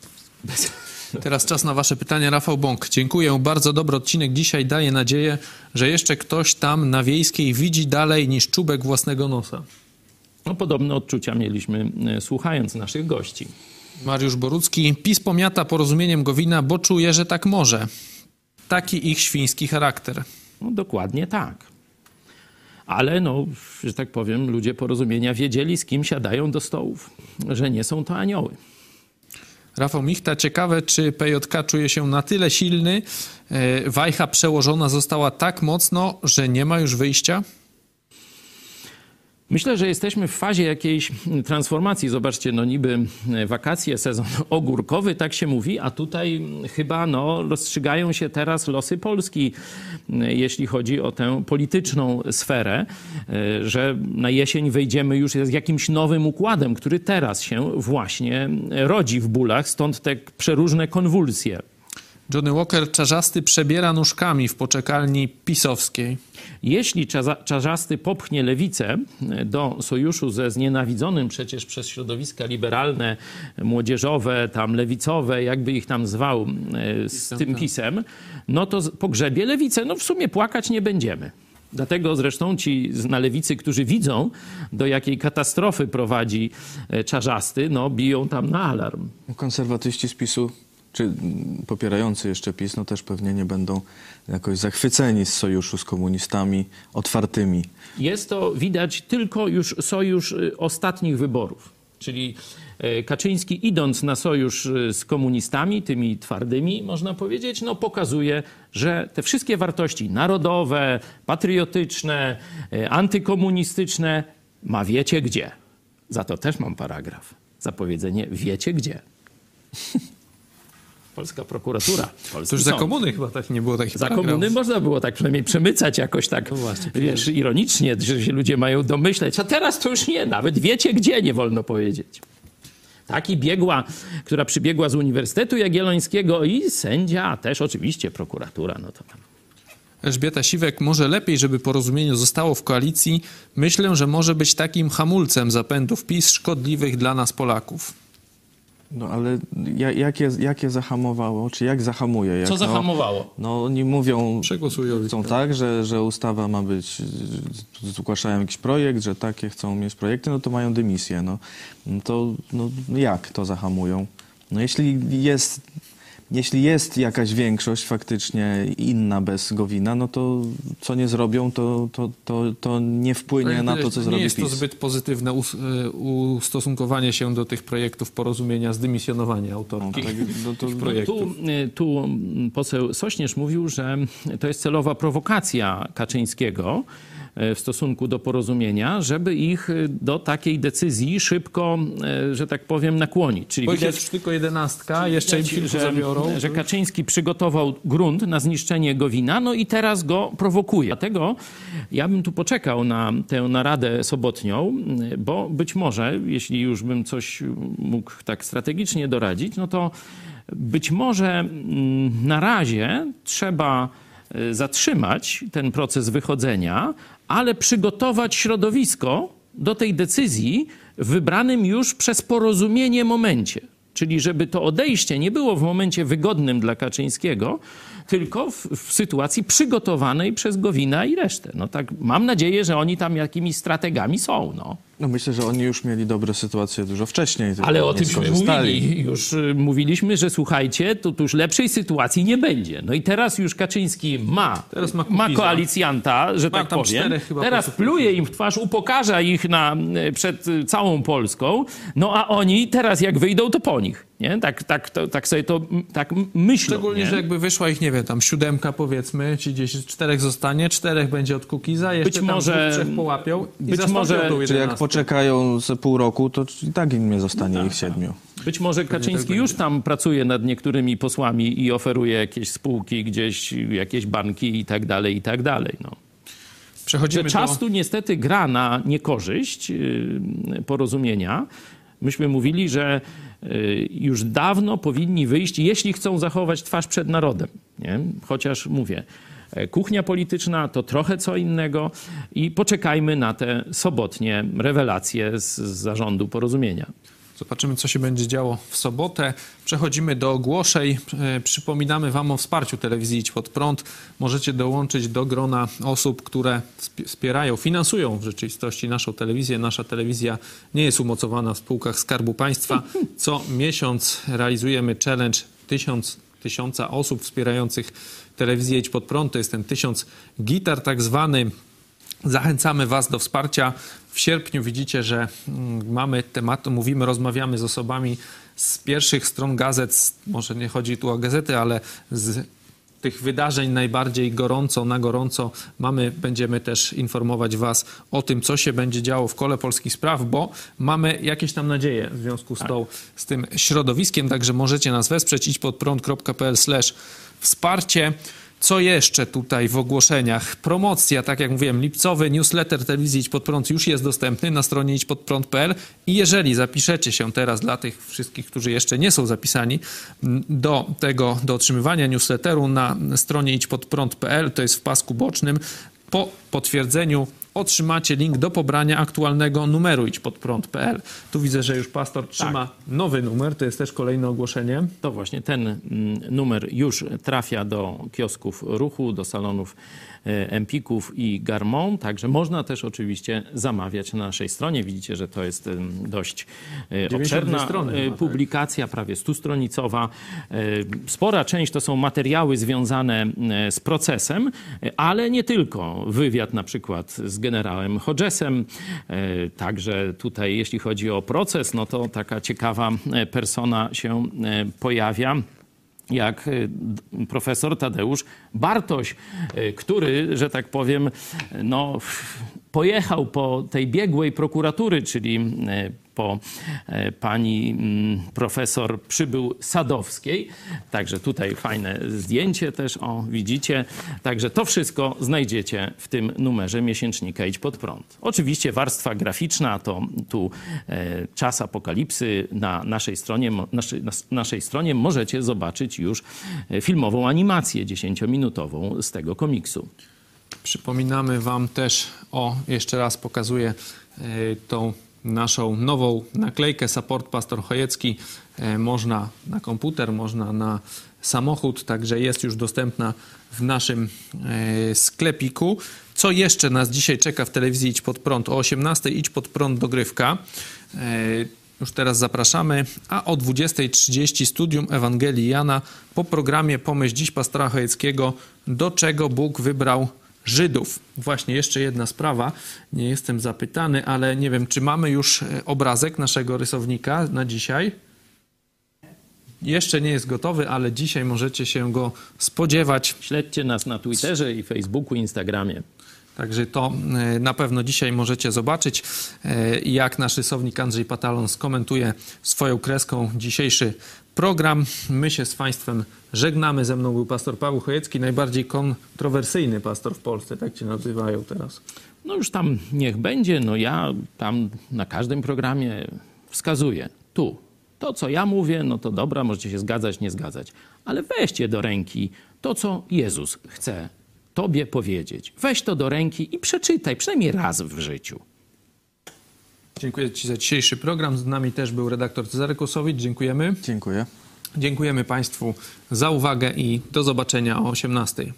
Teraz czas na wasze pytania. Rafał Bąk, dziękuję. Bardzo dobry odcinek dzisiaj. Daje nadzieję, że jeszcze ktoś tam na Wiejskiej widzi dalej niż czubek własnego nosa. No, podobne odczucia mieliśmy słuchając naszych gości. Mariusz Borucki. PiS pomiata porozumieniem Gowina, bo czuje, że tak może. Taki ich świński charakter. No, dokładnie tak. Ale, no, że tak powiem, ludzie Porozumienia wiedzieli, z kim siadają do stołów, że nie są to anioły. Rafał Michta, ciekawe, czy PJK czuje się na tyle silny, wajcha przełożona została tak mocno, że nie ma już wyjścia? Myślę, że jesteśmy w fazie jakiejś transformacji. Zobaczcie, no niby wakacje, sezon ogórkowy, tak się mówi, a tutaj chyba rozstrzygają się teraz losy Polski, jeśli chodzi o tę polityczną sferę, że na jesień wejdziemy już z jakimś nowym układem, który teraz się właśnie rodzi w bólach, stąd te przeróżne konwulsje. Johnny Walker Czarzasty przebiera nóżkami w poczekalni pisowskiej. Jeśli Czarzasty popchnie Lewicę do sojuszu ze znienawidzonym przecież przez środowiska liberalne, młodzieżowe, tam lewicowe, jakby ich tam zwał, z tym PiS-em, no to pogrzebie Lewicę. No w sumie płakać nie będziemy. Dlatego zresztą ci na lewicy, którzy widzą, do jakiej katastrofy prowadzi Czarzasty, biją tam na alarm. Konserwatyści z PiS-u, czy popierający jeszcze PiS, też pewnie nie będą jakoś zachwyceni z sojuszu z komunistami otwartymi. Jest to widać tylko już sojusz ostatnich wyborów. Czyli Kaczyński, idąc na sojusz z komunistami, tymi twardymi, można powiedzieć, pokazuje, że te wszystkie wartości narodowe, patriotyczne, antykomunistyczne ma wiecie gdzie. Za to też mam paragraf. Za powiedzenie wiecie gdzie. Polska prokuratura. To już za komuny chyba tak nie było takich Za komuny można było tak przynajmniej przemycać jakoś tak, ironicznie, że się ludzie mają domyśleć. A teraz to już nie, nawet wiecie gdzie nie wolno powiedzieć. Taki biegła, która przybiegła z Uniwersytetu Jagiellońskiego i sędzia, a też oczywiście prokuratura. To tam. Elżbieta Siwek, może lepiej, żeby Porozumienie zostało w koalicji. Myślę, że może być takim hamulcem zapędów PiS szkodliwych dla nas Polaków. Ale jak je zahamowało? Czy jak zahamuje? Co zahamowało? Oni mówią, chcą tak, że ustawa ma być, zgłaszają jakiś projekt, że takie chcą mieć projekty, to mają dymisję. Jak to zahamują? Jeśli jest jakaś większość faktycznie inna bez Gowina, to co nie zrobią, to nie wpłynie na to, co zrobi PiS. Nie jest to zbyt pozytywne ustosunkowanie się do tych projektów Porozumienia, zdymisjonowanie autorki tych projektów. Tu poseł Sośnierz mówił, że to jest celowa prowokacja Kaczyńskiego w stosunku do Porozumienia, żeby ich do takiej decyzji szybko, że tak powiem, nakłonić. Czyli bo widać, jest tylko 11, jeszcze im kilku zabiorą. Że Kaczyński przygotował grunt na zniszczenie Gowina, i teraz go prowokuje. Dlatego ja bym tu poczekał na tę naradę sobotnią, bo być może, jeśli już bym coś mógł tak strategicznie doradzić, to być może na razie trzeba zatrzymać ten proces wychodzenia, ale przygotować środowisko do tej decyzji w wybranym już przez Porozumienie momencie. Czyli żeby to odejście nie było w momencie wygodnym dla Kaczyńskiego, tylko w sytuacji przygotowanej przez Gowina i resztę. Tak, mam nadzieję, że oni tam jakimiś strategami są. Myślę, że oni już mieli dobre sytuacje dużo wcześniej. Ale o tymśmy mówili. Już mówiliśmy, że słuchajcie, to już lepszej sytuacji nie będzie. I teraz już Kaczyński ma koalicjanta, że tak powiem. Teraz pluje im w twarz, upokarza ich przed całą Polską. A oni teraz jak wyjdą, to po nich. Nie? Tak sobie to tak myślą. Szczególnie, że jakby wyszła ich, 7 powiedzmy, czy gdzieś 4 zostanie, 4 będzie od Kukiza, jeszcze być może 3 połapią i być może, czy jak poczekają ze pół roku, to i tak im nie zostanie ich 7. Być może Kaczyński już tam pracuje nad niektórymi posłami i oferuje jakieś spółki gdzieś, jakieś banki i tak dalej, i tak dalej. Czas tu niestety gra na niekorzyść Porozumienia. Myśmy mówili, że już dawno powinni wyjść, jeśli chcą zachować twarz przed narodem. Nie? Chociaż mówię, kuchnia polityczna to trochę co innego i poczekajmy na te sobotnie rewelacje z zarządu Porozumienia. Zobaczymy, co się będzie działo w sobotę. Przechodzimy do ogłoszeń. Przypominamy wam o wsparciu telewizji Idź Pod Prąd. Możecie dołączyć do grona osób, które wspierają, finansują w rzeczywistości naszą telewizję. Nasza telewizja nie jest umocowana w spółkach Skarbu Państwa. Co miesiąc realizujemy challenge 1000 osób wspierających telewizję Idź Pod Prąd. To jest ten 1000 gitar tak zwany. Zachęcamy was do wsparcia. W sierpniu widzicie, że mamy temat, rozmawiamy z osobami z pierwszych stron gazet, może nie chodzi tu o gazety, ale z tych wydarzeń najbardziej na gorąco będziemy też informować Was o tym, co się będzie działo w Kole Polskich Spraw, bo mamy jakieś tam nadzieje w związku z tym środowiskiem, także możecie nas wesprzeć, idźpodprąd.pl/wsparcie. Co jeszcze tutaj w ogłoszeniach? Promocja, tak jak mówiłem, lipcowy newsletter telewizji Idź Pod Prąd już jest dostępny na stronie idźpodprąd.pl i jeżeli zapiszecie się teraz dla tych wszystkich, którzy jeszcze nie są zapisani do otrzymywania newsletteru na stronie idźpodprąd.pl, to jest w pasku bocznym, po potwierdzeniu otrzymacie link do pobrania aktualnego numeru idźpodprąd.pl. Tu widzę, że już pastor trzyma nowy numer, to jest też kolejne ogłoszenie. To właśnie ten numer już trafia do kiosków ruchu, do salonów Empików i Garmon, także można też oczywiście zamawiać na naszej stronie. Widzicie, że to jest dość obszerna publikacja, prawie 100-stronicowa. Spora część to są materiały związane z procesem, ale nie tylko. Wywiad na przykład z generałem Hodgesem. Także tutaj, jeśli chodzi o proces, no to taka ciekawa persona się pojawia, jak profesor Tadeusz Bartoś, który, że tak powiem, no, pojechał po tej biegłej prokuratury, czyli po pani profesor Przybył Sadowskiej. Także tutaj fajne zdjęcie też, widzicie. Także to wszystko znajdziecie w tym numerze miesięcznika Idź Pod Prąd. Oczywiście warstwa graficzna to tu Czas Apokalipsy. Na naszej stronie możecie zobaczyć już filmową animację 10-minutową z tego komiksu. Przypominamy Wam też jeszcze raz pokazuję tą naszą nową naklejkę Support Pastor Chojecki. Można na komputer, można na samochód, także jest już dostępna w naszym sklepiku. Co jeszcze nas dzisiaj czeka w telewizji Idź Pod Prąd? O 18:00 Idź Pod Prąd dogrywka. Już teraz zapraszamy, a o 20:30 Studium Ewangelii Jana po programie Pomyśl dziś pastora Chojeckiego, do czego Bóg wybrał Żydów. Właśnie jeszcze jedna sprawa, nie jestem zapytany, ale nie wiem, czy mamy już obrazek naszego rysownika na dzisiaj? Jeszcze nie jest gotowy, ale dzisiaj możecie się go spodziewać. Śledźcie nas na Twitterze i Facebooku, Instagramie. Także to na pewno dzisiaj możecie zobaczyć, jak nasz rysownik Andrzej Patalon skomentuje swoją kreską dzisiejszy program. My się z Państwem żegnamy. Ze mną był pastor Paweł Chojecki, najbardziej kontrowersyjny pastor w Polsce, tak Cię nazywają teraz. No już tam niech będzie, no ja tam na każdym programie wskazuję. To co ja mówię, no to dobra, możecie się zgadzać, nie zgadzać. Ale weźcie do ręki to, co Jezus chce Tobie powiedzieć. Weź to do ręki i przeczytaj, przynajmniej raz w życiu. Dziękuję Ci za dzisiejszy program. Z nami też był redaktor Cezary Kłosowicz. Dziękujemy. Dziękuję. Dziękujemy Państwu za uwagę i do zobaczenia o 18:00.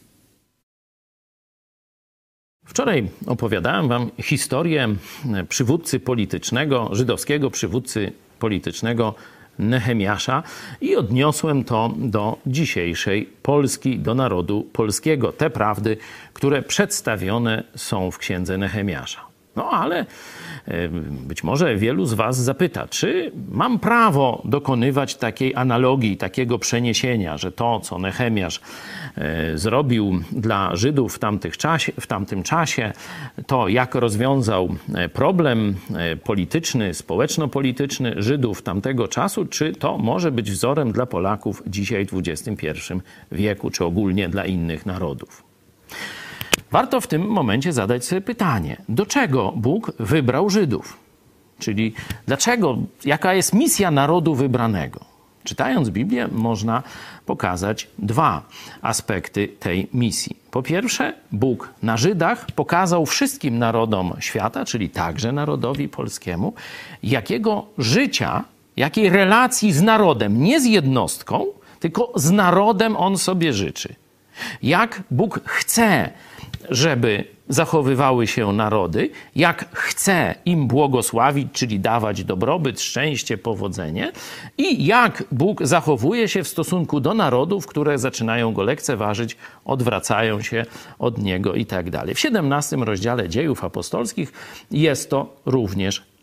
Wczoraj opowiadałem Wam historię przywódcy politycznego, żydowskiego przywódcy politycznego Nehemiasza i odniosłem to do dzisiejszej Polski, do narodu polskiego. Te prawdy, które przedstawione są w księdze Nehemiasza. No ale być może wielu z Was zapyta, czy mam prawo dokonywać takiej analogii, takiego przeniesienia, że to, co Nehemiasz zrobił dla Żydów w tamtym czasie, to jak rozwiązał problem polityczny, społeczno-polityczny Żydów tamtego czasu, czy to może być wzorem dla Polaków dzisiaj w XXI wieku, czy ogólnie dla innych narodów. Warto w tym momencie zadać sobie pytanie, do czego Bóg wybrał Żydów? Czyli dlaczego, jaka jest misja narodu wybranego? Czytając Biblię można pokazać dwa aspekty tej misji. Po pierwsze, Bóg na Żydach pokazał wszystkim narodom świata, czyli także narodowi polskiemu, jakiego życia, jakiej relacji z narodem, nie z jednostką, tylko z narodem on sobie życzy. Jak Bóg chce, żeby zachowywały się narody, jak chce im błogosławić, czyli dawać dobrobyt, szczęście, powodzenie i jak Bóg zachowuje się w stosunku do narodów, które zaczynają go lekceważyć, odwracają się od niego i tak dalej. W 17 rozdziale Dziejów Apostolskich jest to również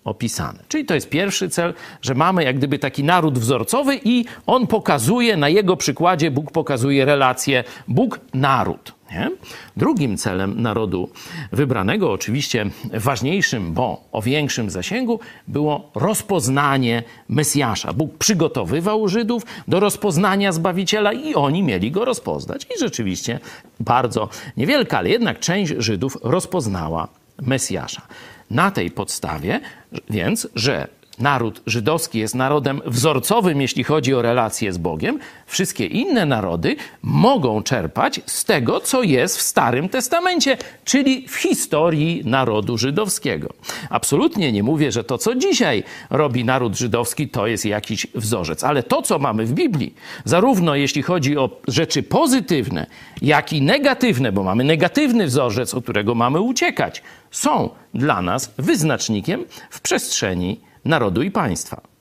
opisane. Czyli to jest pierwszy cel, że mamy jak gdyby taki naród wzorcowy i on pokazuje, na jego przykładzie Bóg pokazuje relację Bóg-naród. Nie? Drugim celem narodu wybranego, oczywiście ważniejszym, bo o większym zasięgu, było rozpoznanie Mesjasza. Bóg przygotowywał Żydów do rozpoznania Zbawiciela i oni mieli go rozpoznać. I rzeczywiście bardzo niewielka, ale jednak część Żydów rozpoznała Mesjasza. Na tej podstawie więc, że naród żydowski jest narodem wzorcowym, jeśli chodzi o relacje z Bogiem, wszystkie inne narody mogą czerpać z tego, co jest w Starym Testamencie, czyli w historii narodu żydowskiego. Absolutnie nie mówię, że to, co dzisiaj robi naród żydowski, to jest jakiś wzorzec, ale to, co mamy w Biblii, zarówno jeśli chodzi o rzeczy pozytywne, jak i negatywne, bo mamy negatywny wzorzec, od którego mamy uciekać, są dla nas wyznacznikiem w przestrzeni narodu i państwa.